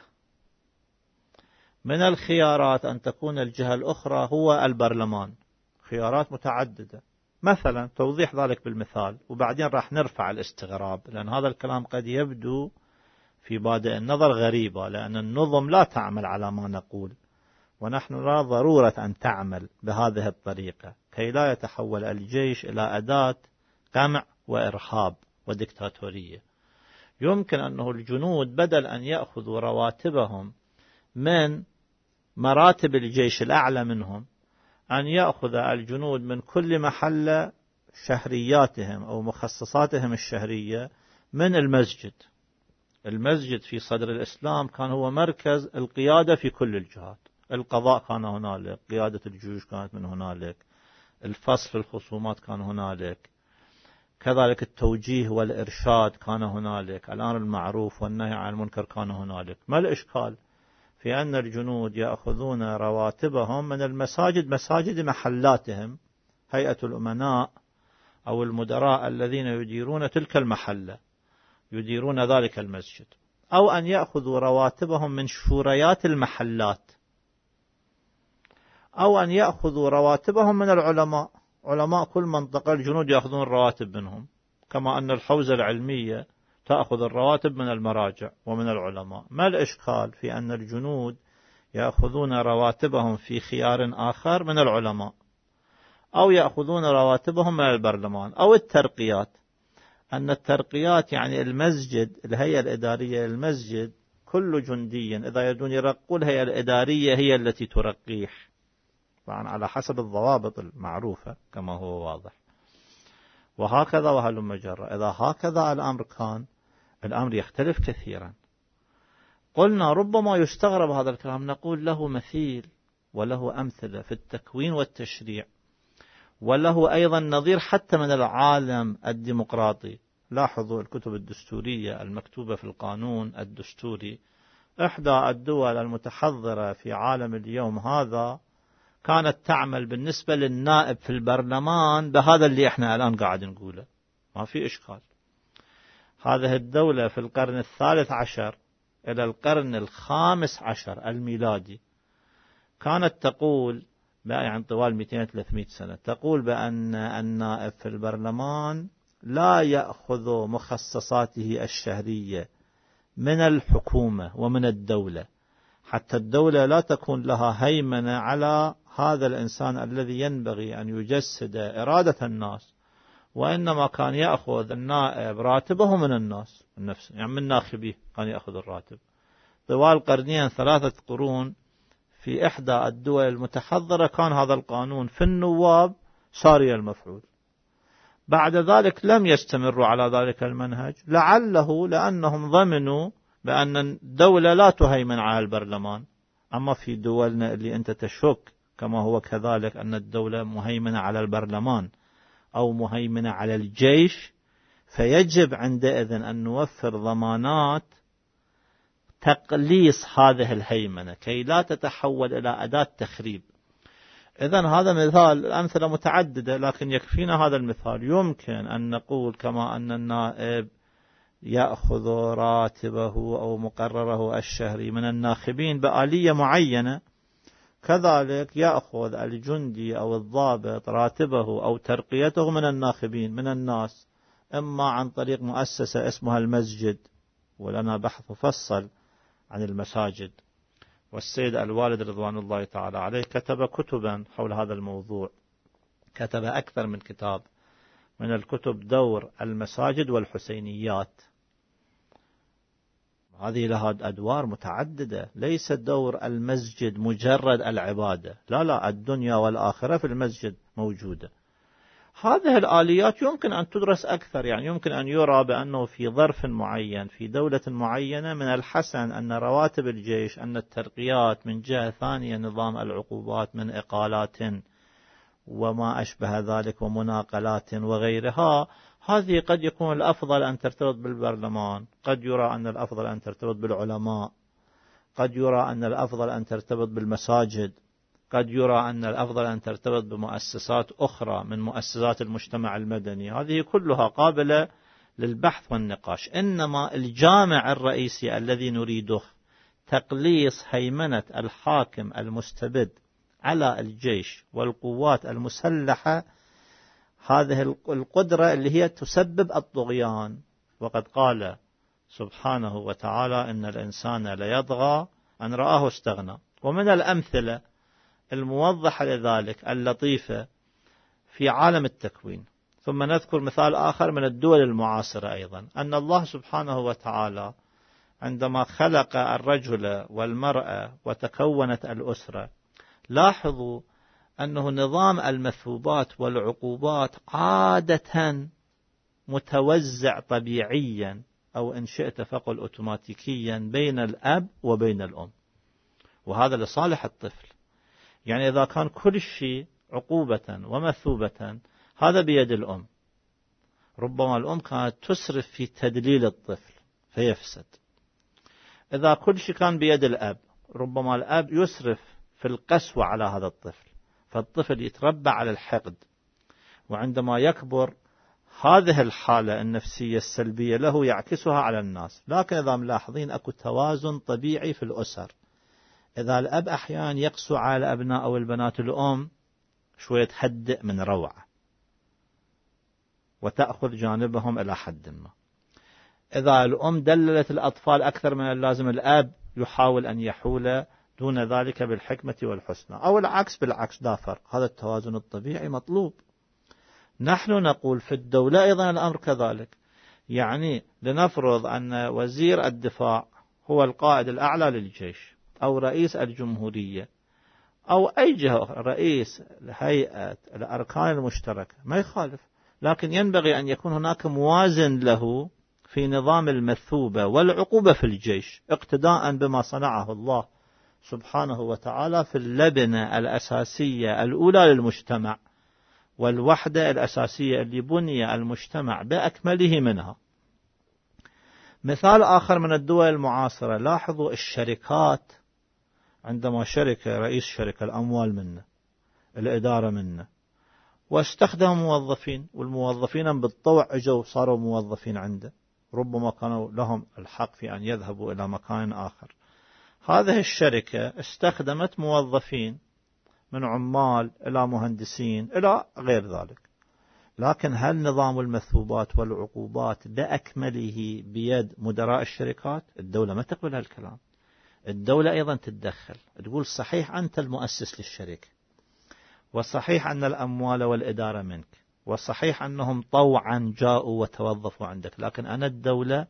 من الخيارات أن تكون الجهة الأخرى هو البرلمان. خيارات متعددة. مثلا توضيح ذلك بالمثال، وبعدين راح نرفع الاستغراب، لأن هذا الكلام قد يبدو في بادئ النظر غريبة، لأن النظم لا تعمل على ما نقول، ونحن لا ضرورة أن تعمل بهذه الطريقة كي لا يتحول الجيش إلى أداة قمع وإرهاب وديكتاتورية. يمكن أنه الجنود بدل أن يأخذوا رواتبهم من مراتب الجيش الأعلى منهم، أن يأخذ الجنود من كل محل شهرياتهم أو مخصصاتهم الشهرية من المسجد المسجد في صدر الإسلام كان هو مركز القيادة في كل الجهات. القضاء كان هنالك، قيادة الجيوش كانت من هنالك، الفصل في الخصومات كان هنالك، كذلك التوجيه والإرشاد كان هنالك، الأمر المعروف والنهي عن المنكر كان هنالك. ما الإشكال في أن الجنود يأخذون رواتبهم من المساجد، مساجد محلاتهم، هيئة الأمناء أو المدراء الذين يديرون تلك المحلة يديرون ذلك المسجد، أو أن يأخذوا رواتبهم من شوريات المحلات، أو أن يأخذوا رواتبهم من العلماء، علماء كل منطقة الجنود يأخذون الرواتب منهم، كما أن الحوزة العلمية تأخذ الرواتب من المراجع ومن العلماء. ما الإشكال في أن الجنود يأخذون رواتبهم في خيار آخر من العلماء، أو يأخذون رواتبهم من البرلمان، أو الترقيات؟ أن الترقيات يعني المسجد، الهيئة الإدارية للمسجد، كل جندي إذا يريدون يرقوا الهيئة الإدارية هي التي ترقيه، طبعا على حسب الضوابط المعروفة كما هو واضح. وهكذا وهلم جرى. إذا هكذا الأمر كان، الأمر يختلف كثيرا. قلنا ربما يستغرب هذا الكلام، نقول له مثيل وله أمثلة في التكوين والتشريع، وله أيضا نظير حتى من العالم الديمقراطي. لاحظوا الكتب الدستورية المكتوبة في القانون الدستوري، إحدى الدول المتحضرة في عالم اليوم هذا كانت تعمل بالنسبة للنائب في البرلمان بهذا اللي احنا الآن قاعد نقوله، ما في إشكال. هذه الدولة في القرن 13 إلى القرن 15 الميلادي كانت تقول، يعني طوال 200-300 سنة، تقول بأن النائب في البرلمان لا يأخذ مخصصاته الشهرية من الحكومة ومن الدولة، حتى الدولة لا تكون لها هيمنة على هذا الإنسان الذي ينبغي أن يجسد إرادة الناس، وإنما كان يأخذ النائب راتبه من الناس النفس، يعني من ناخبيه كان يأخذ الراتب. طوال قرنين 3 قرون في إحدى الدول المتحضرة كان هذا القانون في النواب ساري المفعول. بعد ذلك لم يستمروا على ذلك المنهج، لعله لأنهم ضمنوا بأن الدولة لا تهيمن على البرلمان. أما في دولنا اللي أنت تشك كما هو كذلك أن الدولة مهيمنة على البرلمان أو مهيمنة على الجيش، فيجب عندئذ أن نوفر ضمانات تقليص هذه الهيمنة كي لا تتحول إلى أداة تخريب. إذن هذا مثال، الأمثلة متعددة لكن يكفينا هذا المثال. يمكن أن نقول كما أن النائب يأخذ راتبه أو مقرره الشهري من الناخبين بآلية معينة، كذلك يأخذ الجندي أو الضابط راتبه أو ترقيته من الناخبين من الناس، إما عن طريق مؤسسة اسمها المسجد، ولنا بحث مفصل عن المساجد، والسيد الوالد رضوان الله تعالى عليه كتب كتبا حول هذا الموضوع، كتب أكثر من كتاب، من الكتب دور المساجد والحسينيات. هذه لها أدوار متعددة، ليس دور المسجد مجرد العبادة، لا، الدنيا والآخرة في المسجد موجودة. هذه الآليات يمكن أن تدرس أكثر، يعني يمكن أن يرى بأنه في ظرف معين في دولة معينة من الحسن أن رواتب الجيش، أن الترقيات، من جهة ثانية نظام العقوبات من إقالات وما أشبه ذلك ومناقلات وغيرها، هذه قد يكون الأفضل أن ترتبط بالبرلمان، قد يرى أن الأفضل أن ترتبط بالعلماء، قد يرى أن الأفضل أن ترتبط بالمساجد، قد يرى أن الأفضل أن ترتبط بمؤسسات أخرى من مؤسسات المجتمع المدني. هذه كلها قابلة للبحث والنقاش، إنما الجامع الرئيسي الذي نريده تقليص هيمنة الحاكم المستبد على الجيش والقوات المسلحة، هذه القدرة اللي هي تسبب الطغيان. وقد قال سبحانه وتعالى إن الإنسان ليطغى أن رآه استغنى. ومن الأمثلة الموضحة لذلك اللطيفة في عالم التكوين. ثم نذكر مثال آخر من الدول المعاصرة أيضا، أن الله سبحانه وتعالى عندما خلق الرجل والمرأة وتكونت الأسرة، لاحظوا أنه نظام المثوبات والعقوبات عادة متوزع طبيعيا أو إن شئت فقل أوتوماتيكيا بين الأب وبين الأم، وهذا لصالح الطفل. يعني إذا كان كل شيء عقوبة ومثوبة هذا بيد الأم، ربما الأم كانت تسرف في تدليل الطفل فيفسد. إذا كل شيء كان بيد الأب، ربما الأب يسرف في القسوة على هذا الطفل، فالطفل يتربى على الحقد، وعندما يكبر هذه الحالة النفسية السلبية له يعكسها على الناس. لكن إذا ملاحظين أكو توازن طبيعي في الأسر. إذا الأب أحيانا يقسو على أبناء أو البنات، الأم شوية تهدئ من روعة وتأخذ جانبهم إلى حد ما. إذا الأم دللت الأطفال أكثر من اللازم، الأب يحاول أن يحول دون ذلك بالحكمة والحسنى، أو العكس بالعكس لا فرق. هذا التوازن الطبيعي مطلوب. نحن نقول في الدولة أيضا الأمر كذلك. يعني لنفرض أن وزير الدفاع هو القائد الأعلى للجيش، أو رئيس الجمهورية، أو أي جهة، رئيس هيئة الأركان المشتركة، ما يخالف، لكن ينبغي أن يكون هناك موازن له في نظام المثوبة والعقوبة في الجيش، اقتداء بما صنعه الله سبحانه وتعالى في اللبنة الأساسية الأولى للمجتمع، والوحدة الأساسية اللي بني المجتمع بأكمله منها. مثال آخر من الدول المعاصرة، لاحظوا الشركات، عندما شركة رئيس شركة الأموال منه، الإدارة منه، واستخدم موظفين، والموظفين بالطوع اجوا صاروا موظفين عنده، ربما كانوا لهم الحق في أن يذهبوا إلى مكان آخر. هذه الشركة استخدمت موظفين من عمال إلى مهندسين إلى غير ذلك، لكن هل نظام المثوبات والعقوبات بأكمله بيد مدراء الشركات؟ الدولة ما تقبل هالكلام. الدولة أيضا تتدخل، تقول صحيح أنت المؤسس للشركة، وصحيح أن الأموال والإدارة منك، وصحيح أنهم طوعا جاءوا وتوظفوا عندك، لكن أنا الدولة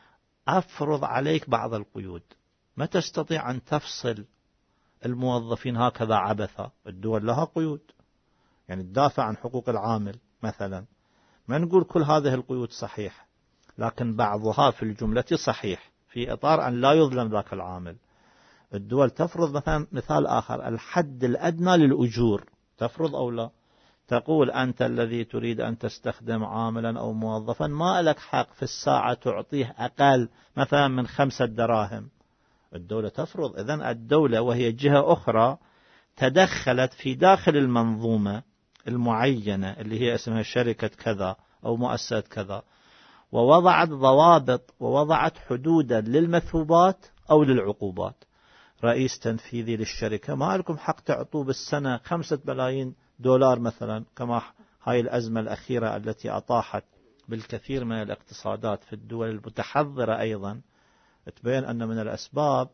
أفرض عليك بعض القيود. ما تستطيع أن تفصل الموظفين هكذا عبثا. الدول لها قيود، يعني تدافع عن حقوق العامل مثلا. ما نقول كل هذه القيود صحيح، لكن بعضها في الجملة صحيح في إطار أن لا يظلم ذاك العامل. الدول تفرض مثلا، مثال آخر، الحد الأدنى للأجور، تفرض أو لا؟ تقول أنت الذي تريد أن تستخدم عاملا أو موظفا ما لك حق في الساعة تعطيه أقل مثلا من 5 دراهم. الدولة تفرض. إذن الدولة وهي جهة أخرى تدخلت في داخل المنظومة المعينة اللي هي اسمها شركة كذا أو مؤسسة كذا، ووضعت ضوابط ووضعت حدودا للمثوبات أو للعقوبات. رئيس تنفيذي للشركة ما لكم حق تعطوه بالسنة 5 ملايين دولار مثلا، كما هاي الأزمة الأخيرة التي أطاحت بالكثير من الاقتصادات في الدول المتحضرة. أيضا تبين أن من الأسباب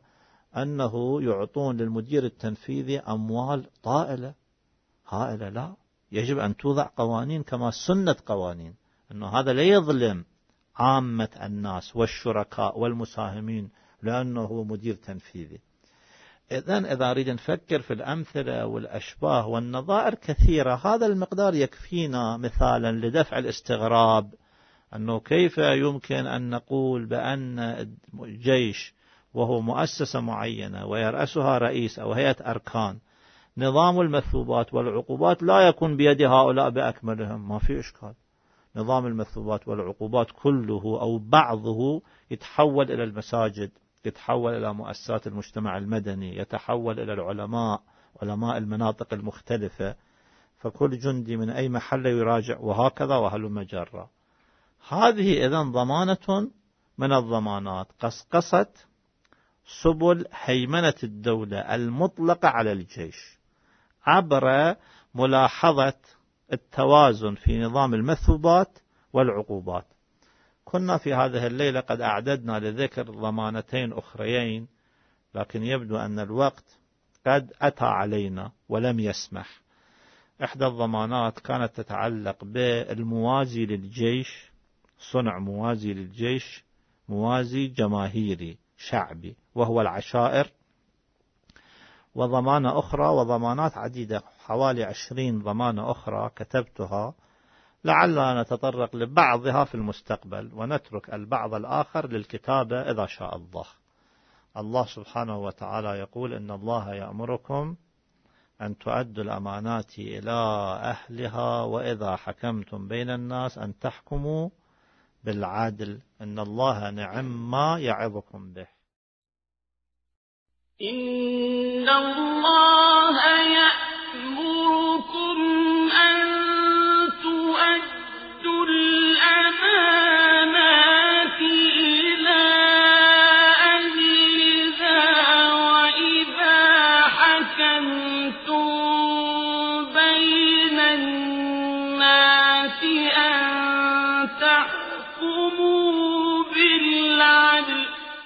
أنه يعطون للمدير التنفيذي أموال طائلة هائلة. لا، يجب أن توضع قوانين كما سنة قوانين، أنه هذا لا يظلم عامة الناس والشركاء والمساهمين لأنه هو مدير تنفيذي. إذن إذا نريد نفكر في الأمثلة والأشباه والنظائر كثيرة، هذا المقدار يكفينا مثالا لدفع الاستغراب، أنه كيف يمكن أن نقول بأن الجيش وهو مؤسسة معينة ويرأسها رئيس أو هيئة أركان، نظام المثوبات والعقوبات لا يكون بيد هؤلاء بأكملهم. ما في إشكال. نظام المثوبات والعقوبات كله أو بعضه يتحول إلى المساجد، يتحول إلى مؤسسات المجتمع المدني، يتحول إلى العلماء، علماء المناطق المختلفة، فكل جندي من أي محل يراجع، وهكذا وهلم جرا. هذه إذن ضمانة من الضمانات، قصقصة سبل هيمنة الدولة المطلقة على الجيش عبر ملاحظة التوازن في نظام المثوبات والعقوبات. كنا في هذه الليلة قد أعددنا لذكر ضمانتين أخريين، لكن يبدو أن الوقت قد أتى علينا ولم يسمح. إحدى الضمانات كانت تتعلق بالموازي للجيش، صنع موازي للجيش، موازي جماهيري شعبي وهو العشائر. وضمانة أخرى، وضمانات عديدة، حوالي 20 ضمانة أخرى كتبتها، لعلنا نتطرق لبعضها في المستقبل ونترك البعض الآخر للكتابة إذا شاء الله. الله سبحانه وتعالى يقول: إن الله يأمركم أن تؤدوا الأمانات إلى أهلها وإذا حكمتم بين الناس أن تحكموا بالعدل إن الله نعم ما يعظكم به. إن الله يأمركم أن تؤدوا الأمانات إلى أهلها وإذا حكمتم بين الناس أن تحكموا بالعدل.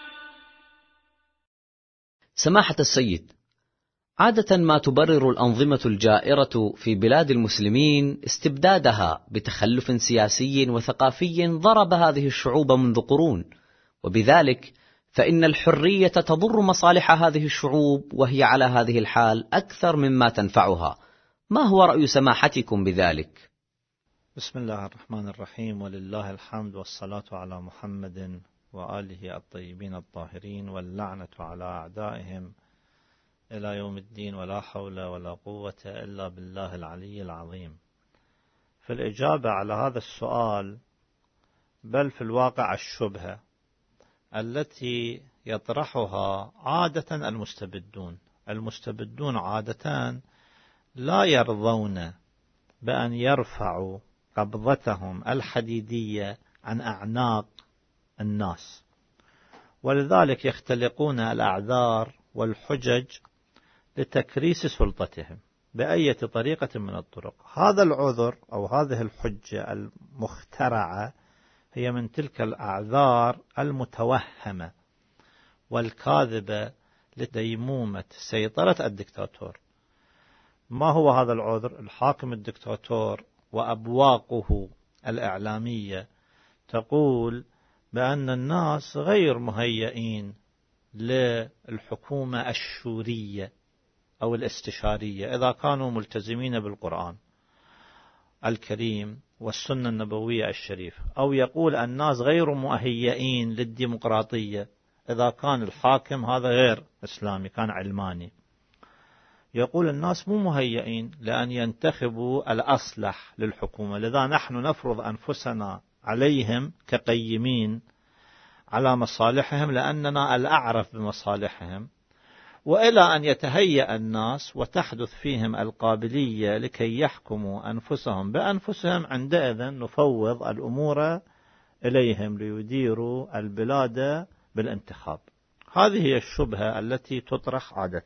سماحة السيد، عادة ما تبرر الأنظمة الجائرة في بلاد المسلمين استبدادها بتخلف سياسي وثقافي ضرب هذه الشعوب منذ قرون، وبذلك فإن الحرية تضر مصالح هذه الشعوب وهي على هذه الحال أكثر مما تنفعها. ما هو رأي سماحتكم بذلك؟ بسم الله الرحمن الرحيم، ولله الحمد والصلاة على محمد وآله الطيبين الطاهرين، واللعنة على أعدائهم إلى يوم الدين، ولا حول ولا قوة إلا بالله العلي العظيم. في الإجابة على هذا السؤال، بل في الواقع الشبهة التي يطرحها عادة المستبدون عادة لا يرضون بأن يرفعوا قبضتهم الحديدية عن أعناق الناس، ولذلك يختلقون الأعذار والحجج لتكريس سلطتهم بأية طريقة من الطرق. هذا العذر أو هذه الحجة المخترعة هي من تلك الأعذار المتوهمة والكاذبة لديمومة سيطرة الدكتاتور. ما هو هذا العذر؟ الحاكم الدكتاتور وأبواقه الإعلامية تقول بأن الناس غير مهيئين للحكومة الشورية أو الاستشارية إذا كانوا ملتزمين بالقرآن الكريم والسنة النبوية الشريفة، أو يقول الناس غير مهيئين للديمقراطية إذا كان الحاكم هذا غير إسلامي، كان علماني. يقول الناس مو مهيئين لأن ينتخبوا الأصلح للحكومة، لذا نحن نفرض أنفسنا عليهم كقيمين على مصالحهم لأننا الأعرف بمصالحهم، وإلى أن يتهيأ الناس وتحدث فيهم القابلية لكي يحكموا أنفسهم بأنفسهم، عندئذ نفوض الأمور إليهم ليديروا البلاد بالانتخاب. هذه هي الشبهة التي تطرح عادة،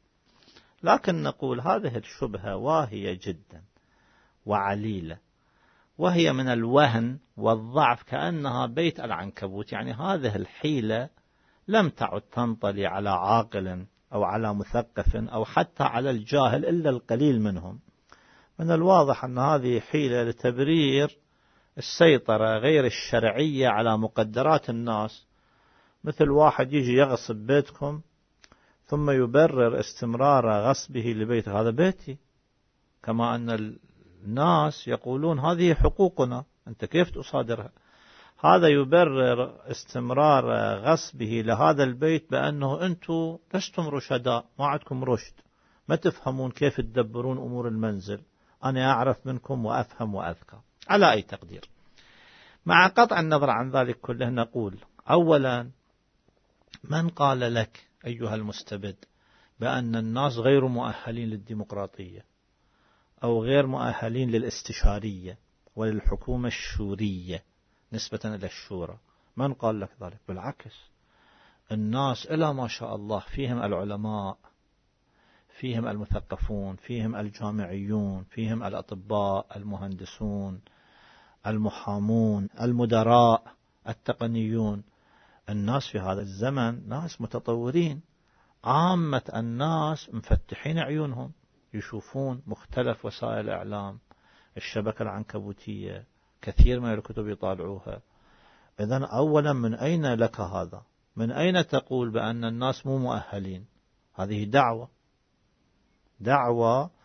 لكن نقول هذه الشبهة واهية جدا وعليلة، وهي من الوهن والضعف كأنها بيت العنكبوت. يعني هذه الحيلة لم تعد تنطلي على عاقل أو على مثقف أو حتى على الجاهل إلا القليل منهم. من الواضح أن هذه حيلة لتبرير السيطرة غير الشرعية على مقدرات الناس، مثل واحد يجي يغصب بيتكم ثم يبرر استمرار غصبه لبيت هذا بيتي، كما أن الناس يقولون هذه حقوقنا أنت كيف تصادرها. هذا يبرر استمرار غصبه لهذا البيت بأنه أنتم لستم رشداء، ما عندكم رشد، ما تفهمون كيف تدبرون أمور المنزل، أنا أعرف منكم وأفهم وأذكى. على أي تقدير، مع قطع النظر عن ذلك كله، نقول أولا، من قال لك أيها المستبد بأن الناس غير مؤهلين للديمقراطية أو غير مؤهلين للاستشارية وللحكومة الشورية نسبة إلى الشورى؟ من قال لك ذلك؟ بالعكس، الناس إلى ما شاء الله فيهم العلماء، فيهم المثقفون، فيهم الجامعيون، فيهم الأطباء، المهندسون، المحامون، المدراء، التقنيون. الناس في هذا الزمن ناس متطورين، عامة الناس مفتحين عيونهم، يشوفون مختلف وسائل الإعلام، الشبكة العنكبوتية، كثير من الكتب يطالعوها. إذن أولا، من أين لك هذا؟ من أين تقول بأن الناس مو مؤهلين؟ هذه دعوة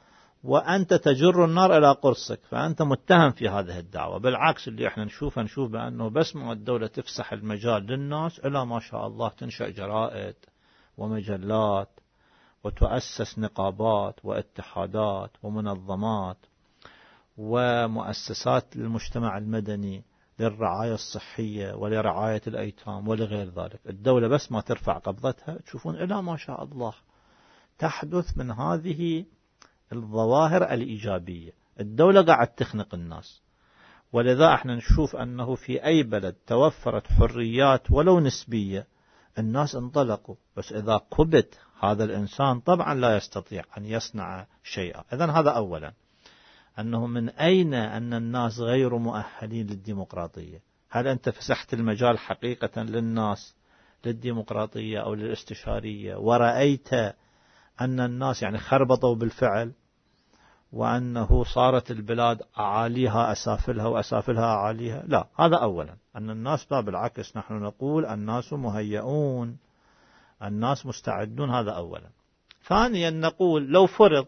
وأنت تجر النار إلى قرصك، فأنت متهم في هذه الدعوة. بالعكس اللي احنا نشوف بأنه بس ما الدولة تفسح المجال للناس إلى ما شاء الله تنشأ جرائد ومجلات وتؤسس نقابات واتحادات ومنظمات ومؤسسات للمجتمع المدني للرعاية الصحية ولرعاية الأيتام ولغير ذلك. الدولة بس ما ترفع قبضتها تشوفون إلى ما شاء الله تحدث من هذه الظواهر الإيجابية. الدولة قاعد تخنق الناس، ولذا احنا نشوف أنه في أي بلد توفرت حريات ولو نسبية الناس انطلقوا، بس إذا كبت هذا الإنسان طبعا لا يستطيع أن يصنع شيئا. إذن هذا أولا، أنه من أين أن الناس غير مؤهلين للديمقراطية؟ هل أنت فسحت المجال حقيقة للناس للديمقراطية أو للاستشارية ورأيت أن الناس يعني خربطوا بالفعل، وأنه صارت البلاد أعاليها أسافلها وأسافلها أعاليها؟ لا، هذا أولا، أن الناس بالعكس نحن نقول الناس مهيئون، الناس مستعدون، هذا أولا. ثانيا نقول لو فرض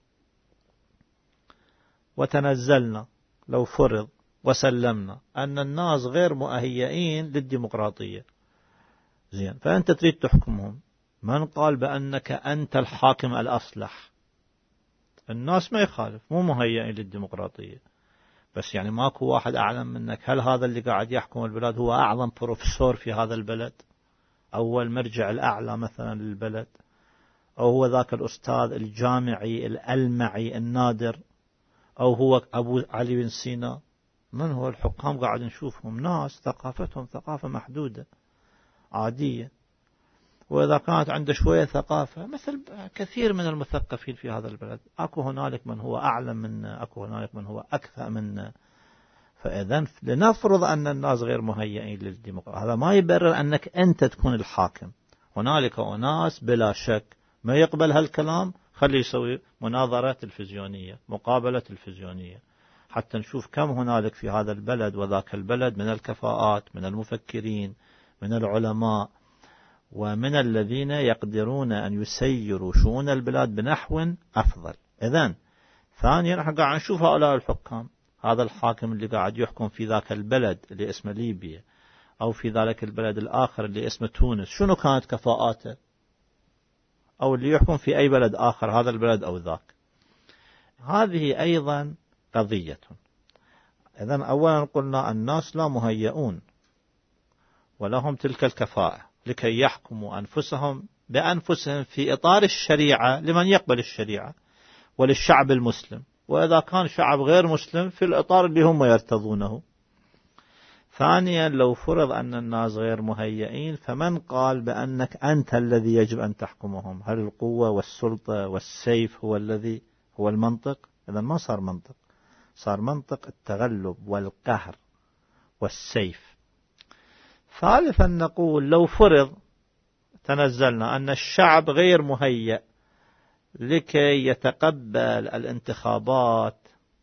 وتنزلنا، لو فرض وسلمنا أن الناس غير مهيئين للديمقراطية، زين، فأنت تريد تحكمهم، من قال بأنك أنت الحاكم الأصلح؟ الناس ما يخالف، مو مهيئين للديمقراطية، بس يعني ماكو واحد أعلم منك. هل هذا اللي قاعد يحكم البلاد هو أعظم بروفيسور في هذا البلد، أو المرجع الأعلى مثلا للبلد، أو هو ذاك الأستاذ الجامعي الألمعي النادر، أو هو أبو علي بن سينا؟ من هو الحكام؟ قاعد نشوفهم ناس ثقافتهم ثقافة محدودة عادية، وإذا كانت عنده شوية ثقافة مثل كثير من المثقفين في هذا البلد، أكو هنالك من هو أعلم منا، أكو هنالك من هو أكفأ منا. فإذن لنفرض أن الناس غير مهيئين للديمقراطية، هذا ما يبرر أنك أنت تكون الحاكم. هنالك أناس بلا شك ما يقبل هالكلام، خلي يسوي مناظرة تلفزيونية، مقابلة تلفزيونية، حتى نشوف كم هنالك في هذا البلد وذاك البلد من الكفاءات، من المفكرين، من العلماء، ومن الذين يقدرون أن يسيروا شؤون البلاد بنحو أفضل. إذن ثانيا نحن قاعد نشوف هؤلاء الحكام، هذا الحاكم اللي قاعد يحكم في ذاك البلد اللي اسمه ليبيا، أو في ذلك البلد الآخر اللي اسمه تونس، شنو كانت كفاءاته؟ أو اللي يحكم في أي بلد آخر، هذا البلد أو ذاك. هذه أيضا قضية. إذن أولا قلنا الناس لا مهيئون ولهم تلك الكفاءة لكي يحكموا أنفسهم بأنفسهم في إطار الشريعة لمن يقبل الشريعة وللشعب المسلم، وإذا كان شعب غير مسلم في الإطار اللي هم يرتضونه. ثانيا لو فرض أن الناس غير مهيئين، فمن قال بأنك أنت الذي يجب أن تحكمهم؟ هل القوة والسلطة والسيف هو المنطق؟ إذا ما صار منطق، صار منطق التغلب والقهر والسيف. ثالثا نقول لو فرض تنزلنا أن الشعب غير مهيئ لكي يتقبل الانتخابات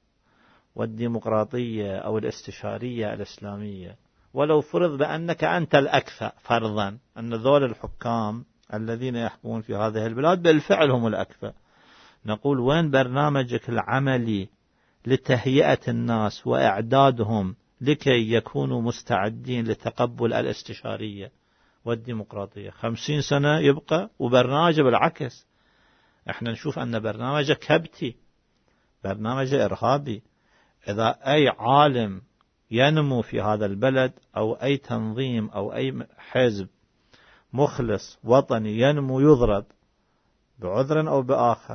والديمقراطية أو الاستشارية الإسلامية، ولو فرض بأنك أنت الأكفأ، فرضا أن ذول الحكام الذين يحكمون في هذه البلاد بالفعل هم الأكفأ، نقول وين برنامجك العملي لتهيئة الناس وإعدادهم لكي يكونوا مستعدين لتقبل الاستشارية والديمقراطية؟ 50 سنة يبقى وبرنامج بالعكس. احنا نشوف أن برنامج كبتي، برنامج إرهابي. إذا أي عالم ينمو في هذا البلد أو أي تنظيم أو أي حزب مخلص وطني ينمو يضرب بعذر أو بآخر،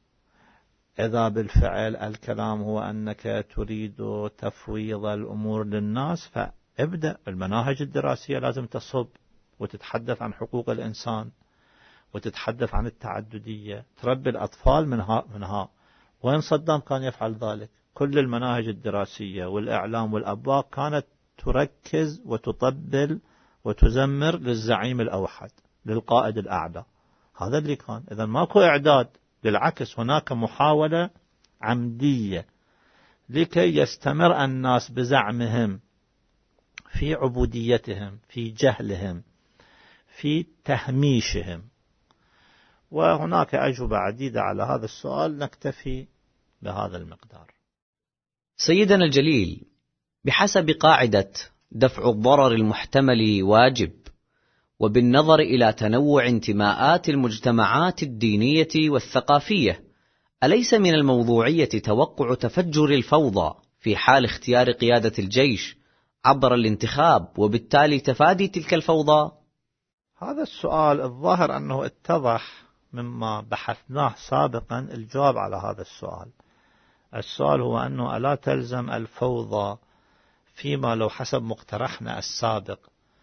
إذا بالفعل الكلام هو أنك تريد تفويض الأمور للناس، فابدأ. المناهج الدراسية لازم تصب وتتحدث عن حقوق الإنسان وتتحدث عن التعددية، تربي الأطفال منها. وين صدام كان يفعل ذلك؟ كل المناهج الدراسية والإعلام والأبواق كانت تركز وتطبل وتزمر للزعيم الأوحد، للقائد الأعلى. هذا اللي كان. إذا ماكو إعداد، بالعكس هناك محاولة عمدية لكي يستمر الناس بزعمهم في عبوديتهم، في جهلهم، في تهميشهم. وهناك أجوبة عديدة على هذا السؤال، نكتفي بهذا المقدار. سيدنا الجليل، بحسب قاعدة دفع الضرر المحتمل واجب، وبالنظر إلى تنوع انتماءات المجتمعات الدينية والثقافية، أليس من الموضوعية توقع تفجر الفوضى في حال اختيار قيادة الجيش عبر الانتخاب، وبالتالي تفادي تلك الفوضى؟ هذا السؤال الظاهر أنه اتضح مما بحثناه سابقا الجواب على هذا السؤال. السؤال هو أنه ألا تلزم الفوضى فيما لو حسب مقترحنا السابق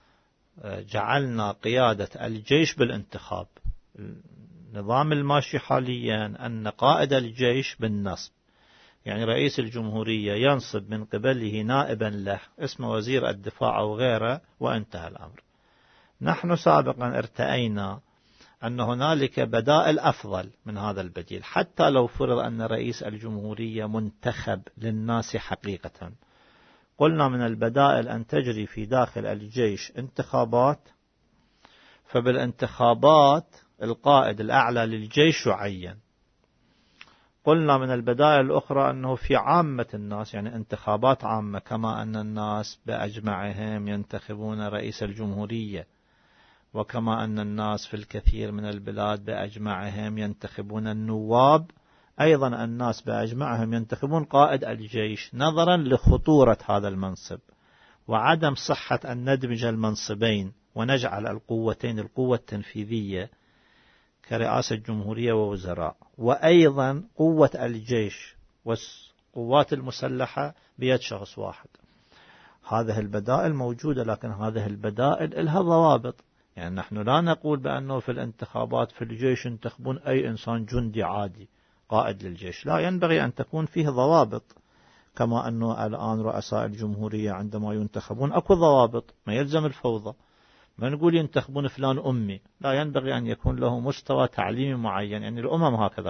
جعلنا قيادة الجيش بالانتخاب. النظام الماشي حاليا أن قائد الجيش بالنصب، يعني رئيس الجمهورية ينصب من قبله نائبا له اسمه وزير الدفاع أو غيره وانتهى الأمر. نحن سابقا ارتأينا أن هنالك بدائل أفضل من هذا البديل، حتى لو فرض أن رئيس الجمهورية منتخب للناس حقيقة. قلنا من البدائل أن تجري في داخل الجيش انتخابات، فبالانتخابات القائد الأعلى للجيش يعين. قلنا من البدائل الأخرى أنه في عامة الناس، يعني انتخابات عامة، كما أن الناس بأجمعهم ينتخبون رئيس الجمهورية، وكما أن الناس في الكثير من البلاد بأجمعهم ينتخبون النواب، أيضا الناس بأجمعهم ينتخبون قائد الجيش، نظرا لخطورة هذا المنصب وعدم صحة أن ندمج المنصبين ونجعل القوتين، القوة التنفيذية كرئاسة الجمهورية ووزراء، وأيضا قوة الجيش والقوات المسلحة بيد شخص واحد. هذه البدائل موجودة، لكن هذه البدائل لها ضوابط. يعني نحن لا نقول بأنه في الانتخابات في الجيش ينتخبون أي إنسان جندي عادي قائد للجيش، لا، ينبغي أن تكون فيه ضوابط، كما أنه الآن رؤساء الجمهورية عندما ينتخبون أكو ضوابط، ما يلزم الفوضى. ما نقول ينتخبون فلان أمي، لا، ينبغي أن يكون له مستوى تعليمي معين. يعني الأمم هكذا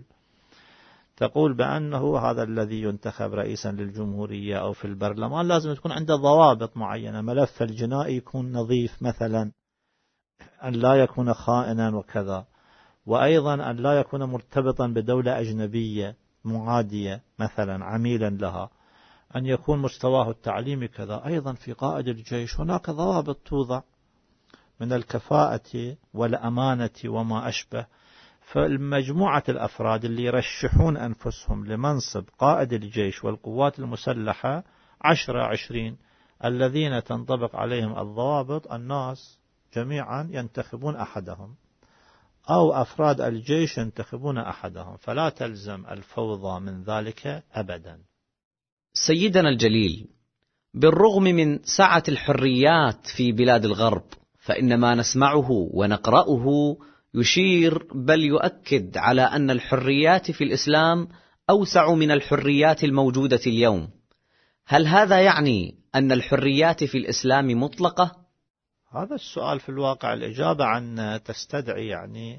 تقول بأنه هذا الذي ينتخب رئيسا للجمهورية أو في البرلمان لازم تكون عنده ضوابط معينة، ملف الجنائي يكون نظيف مثلا، أن لا يكون خائنا وكذا، وأيضا أن لا يكون مرتبطا بدولة أجنبية معادية مثلا عميلا لها، أن يكون مستواه التعليمي كذا. أيضا في قائد الجيش هناك ضوابط توضع من الكفاءة والأمانة وما أشبه. فالمجموعة الأفراد اللي يرشحون أنفسهم لمنصب قائد الجيش والقوات المسلحة 10-20 الذين تنطبق عليهم الضوابط، الناس جميعا ينتخبون أحدهم، أو أفراد الجيش ينتخبون أحدهم، فلا تلزم الفوضى من ذلك أبدا. سيدنا الجليل، بالرغم من سعة الحريات في بلاد الغرب، فإن ما نسمعه ونقرأه يشير بل يؤكد على أن الحريات في الإسلام أوسع من الحريات الموجودة اليوم. هل هذا يعني أن الحريات في الإسلام مطلقة؟ هذا السؤال في الواقع الإجابة عنه تستدعي يعني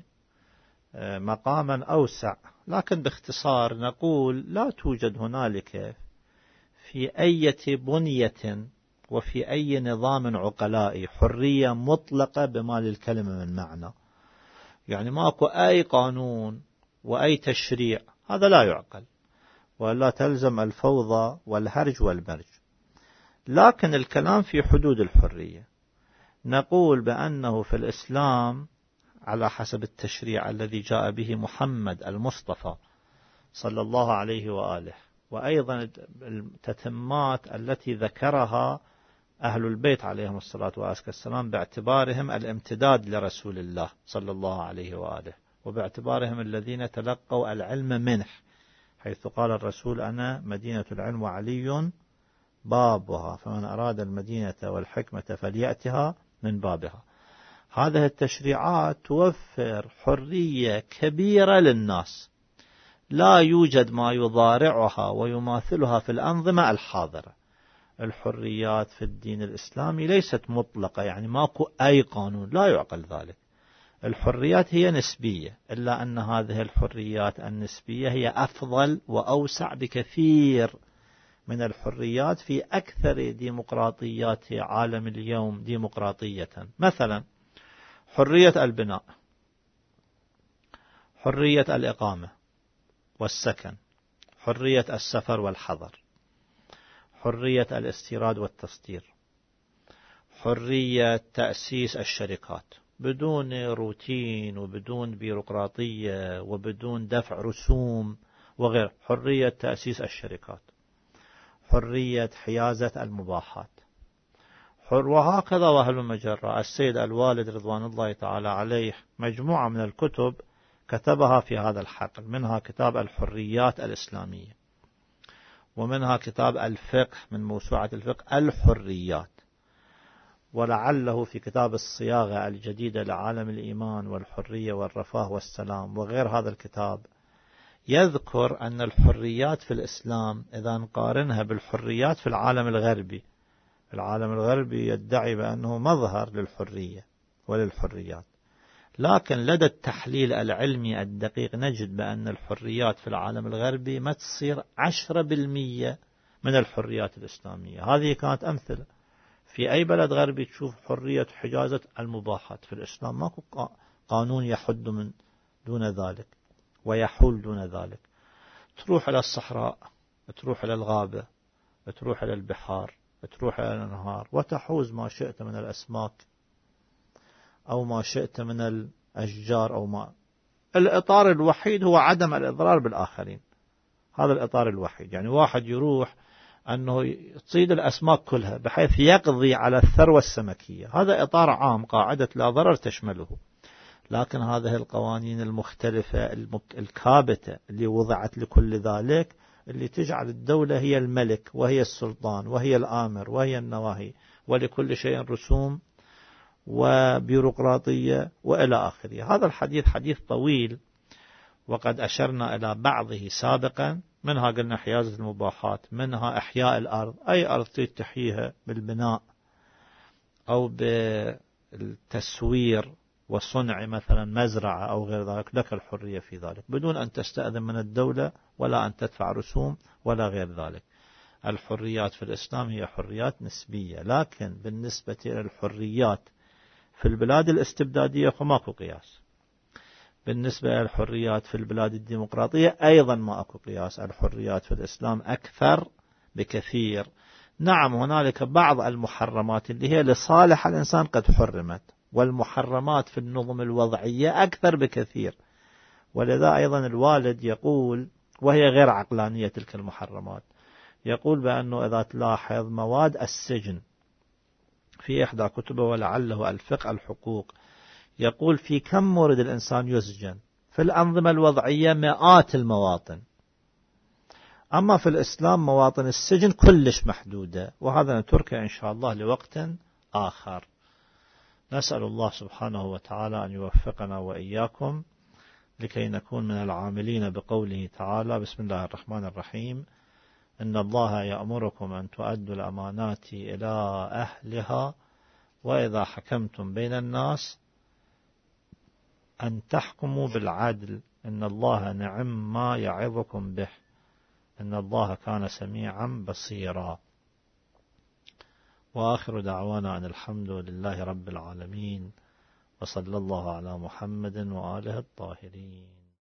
مقاما أوسع، لكن باختصار نقول لا توجد هنالك في أي بنية وفي أي نظام عقلائي حرية مطلقة بما للكلمة من معنى. يعني ماكو أي قانون وأي تشريع، هذا لا يعقل، ولا تلزم الفوضى والهرج والمرج. لكن الكلام في حدود الحرية. نقول بأنه في الإسلام على حسب التشريع الذي جاء به محمد المصطفى صلى الله عليه وآله، وأيضا التتمات التي ذكرها أهل البيت عليهم الصلاة والسلام باعتبارهم الامتداد لرسول الله صلى الله عليه وآله، وباعتبارهم الذين تلقوا العلم منح، حيث قال الرسول: أنا مدينة العلم وعلي بابها، فمن أراد المدينة والحكمة فليأتها من بابها. هذه التشريعات توفر حرية كبيرة للناس، لا يوجد ما يضارعها ويماثلها في الأنظمة الحاضرة. الحريات في الدين الإسلامي ليست مطلقة، يعني ماكو أي قانون، لا يعقل ذلك. الحريات هي نسبية، إلا أن هذه الحريات النسبية هي أفضل وأوسع بكثير من الحريات في أكثر ديمقراطيات عالم اليوم ديمقراطية. مثلا حرية البناء، حرية الإقامة والسكن، حرية السفر والحضر، حرية الاستيراد والتصدير، حرية تأسيس الشركات بدون روتين وبدون بيروقراطية وبدون دفع رسوم وغير، حرية تأسيس الشركات، حرية حيازة المباحات، وهكذا وهل مجرى. السيد الوالد رضوان الله تعالى عليه مجموعة من الكتب كتبها في هذا الحقل، منها كتاب الحريات الإسلامية، ومنها كتاب الفقه من موسوعة الفقه الحريات، ولعله في كتاب الصياغة الجديدة لعالم الإيمان والحرية والرفاه والسلام وغير هذا الكتاب يذكر أن الحريات في الإسلام إذا نقارنها بالحريات في العالم الغربي، العالم الغربي يدعي بأنه مظهر للحرية وللحريات، لكن لدى التحليل العلمي الدقيق نجد بأن الحريات في العالم الغربي ما تصير 10% من الحريات الإسلامية. هذه كانت أمثلة. في أي بلد غربي تشوف حرية حجازة المباحات، في الإسلام ماكو قانون يحد من دون ذلك ويحول دون ذلك. تروح إلى الصحراء، تروح إلى الغابة، تروح إلى البحار، تروح إلى الأنهار وتحوز ما شئت من الأسماك أو ما شئت من الأشجار أو ما. الإطار الوحيد هو عدم الإضرار بالآخرين، هذا الإطار الوحيد. يعني واحد يروح أنه يصيد الأسماك كلها بحيث يقضي على الثروة السمكية، هذا إطار عام، قاعدة لا ضرر تشمله. لكن هذه القوانين المختلفة الكابتة اللي وضعت لكل ذلك، اللي تجعل الدولة هي الملك وهي السلطان وهي الآمر وهي النواهي، ولكل شيء رسوم وبيروقراطية وإلى آخره. هذا الحديث حديث طويل وقد أشرنا إلى بعضه سابقا، منها قلنا حيازة المباحات، منها إحياء الأرض، أي أرض تحييها بالبناء أو بالتسوير وصنع مثلا مزرعة أو غير ذلك، لك الحرية في ذلك بدون أن تستأذن من الدولة ولا أن تدفع رسوم ولا غير ذلك. الحريات في الإسلام هي حريات نسبية، لكن بالنسبة إلى الحريات في البلاد الاستبدادية فماكو قياس. بالنسبة إلى الحريات في البلاد الديمقراطية أيضا ما أكو قياس. الحريات في الإسلام أكثر بكثير. نعم هنالك بعض المحرمات اللي هي لصالح الإنسان قد حرمت، والمحرمات في النظم الوضعية أكثر بكثير. ولذا أيضا الوالد يقول، وهي غير عقلانية تلك المحرمات، يقول بأنه إذا تلاحظ مواد السجن في إحدى كتبه ولعله الفقه الحقوق، يقول في كم مورد الإنسان يسجن؟ في الأنظمة الوضعية مئات المواطن، أما في الإسلام مواطن السجن كلش محدودة، وهذا نتركه إن شاء الله لوقت آخر. نسأل الله سبحانه وتعالى أن يوفقنا وإياكم لكي نكون من العاملين بقوله تعالى: بسم الله الرحمن الرحيم، إن الله يأمركم أن تؤدوا الأمانات إلى أهلها وإذا حكمتم بين الناس أن تحكموا بالعدل إن الله نعم ما يعظكم به إن الله كان سميعا بصيرا. وآخر دعوانا أن الحمد لله رب العالمين، وصلى الله على محمد وآله الطاهرين.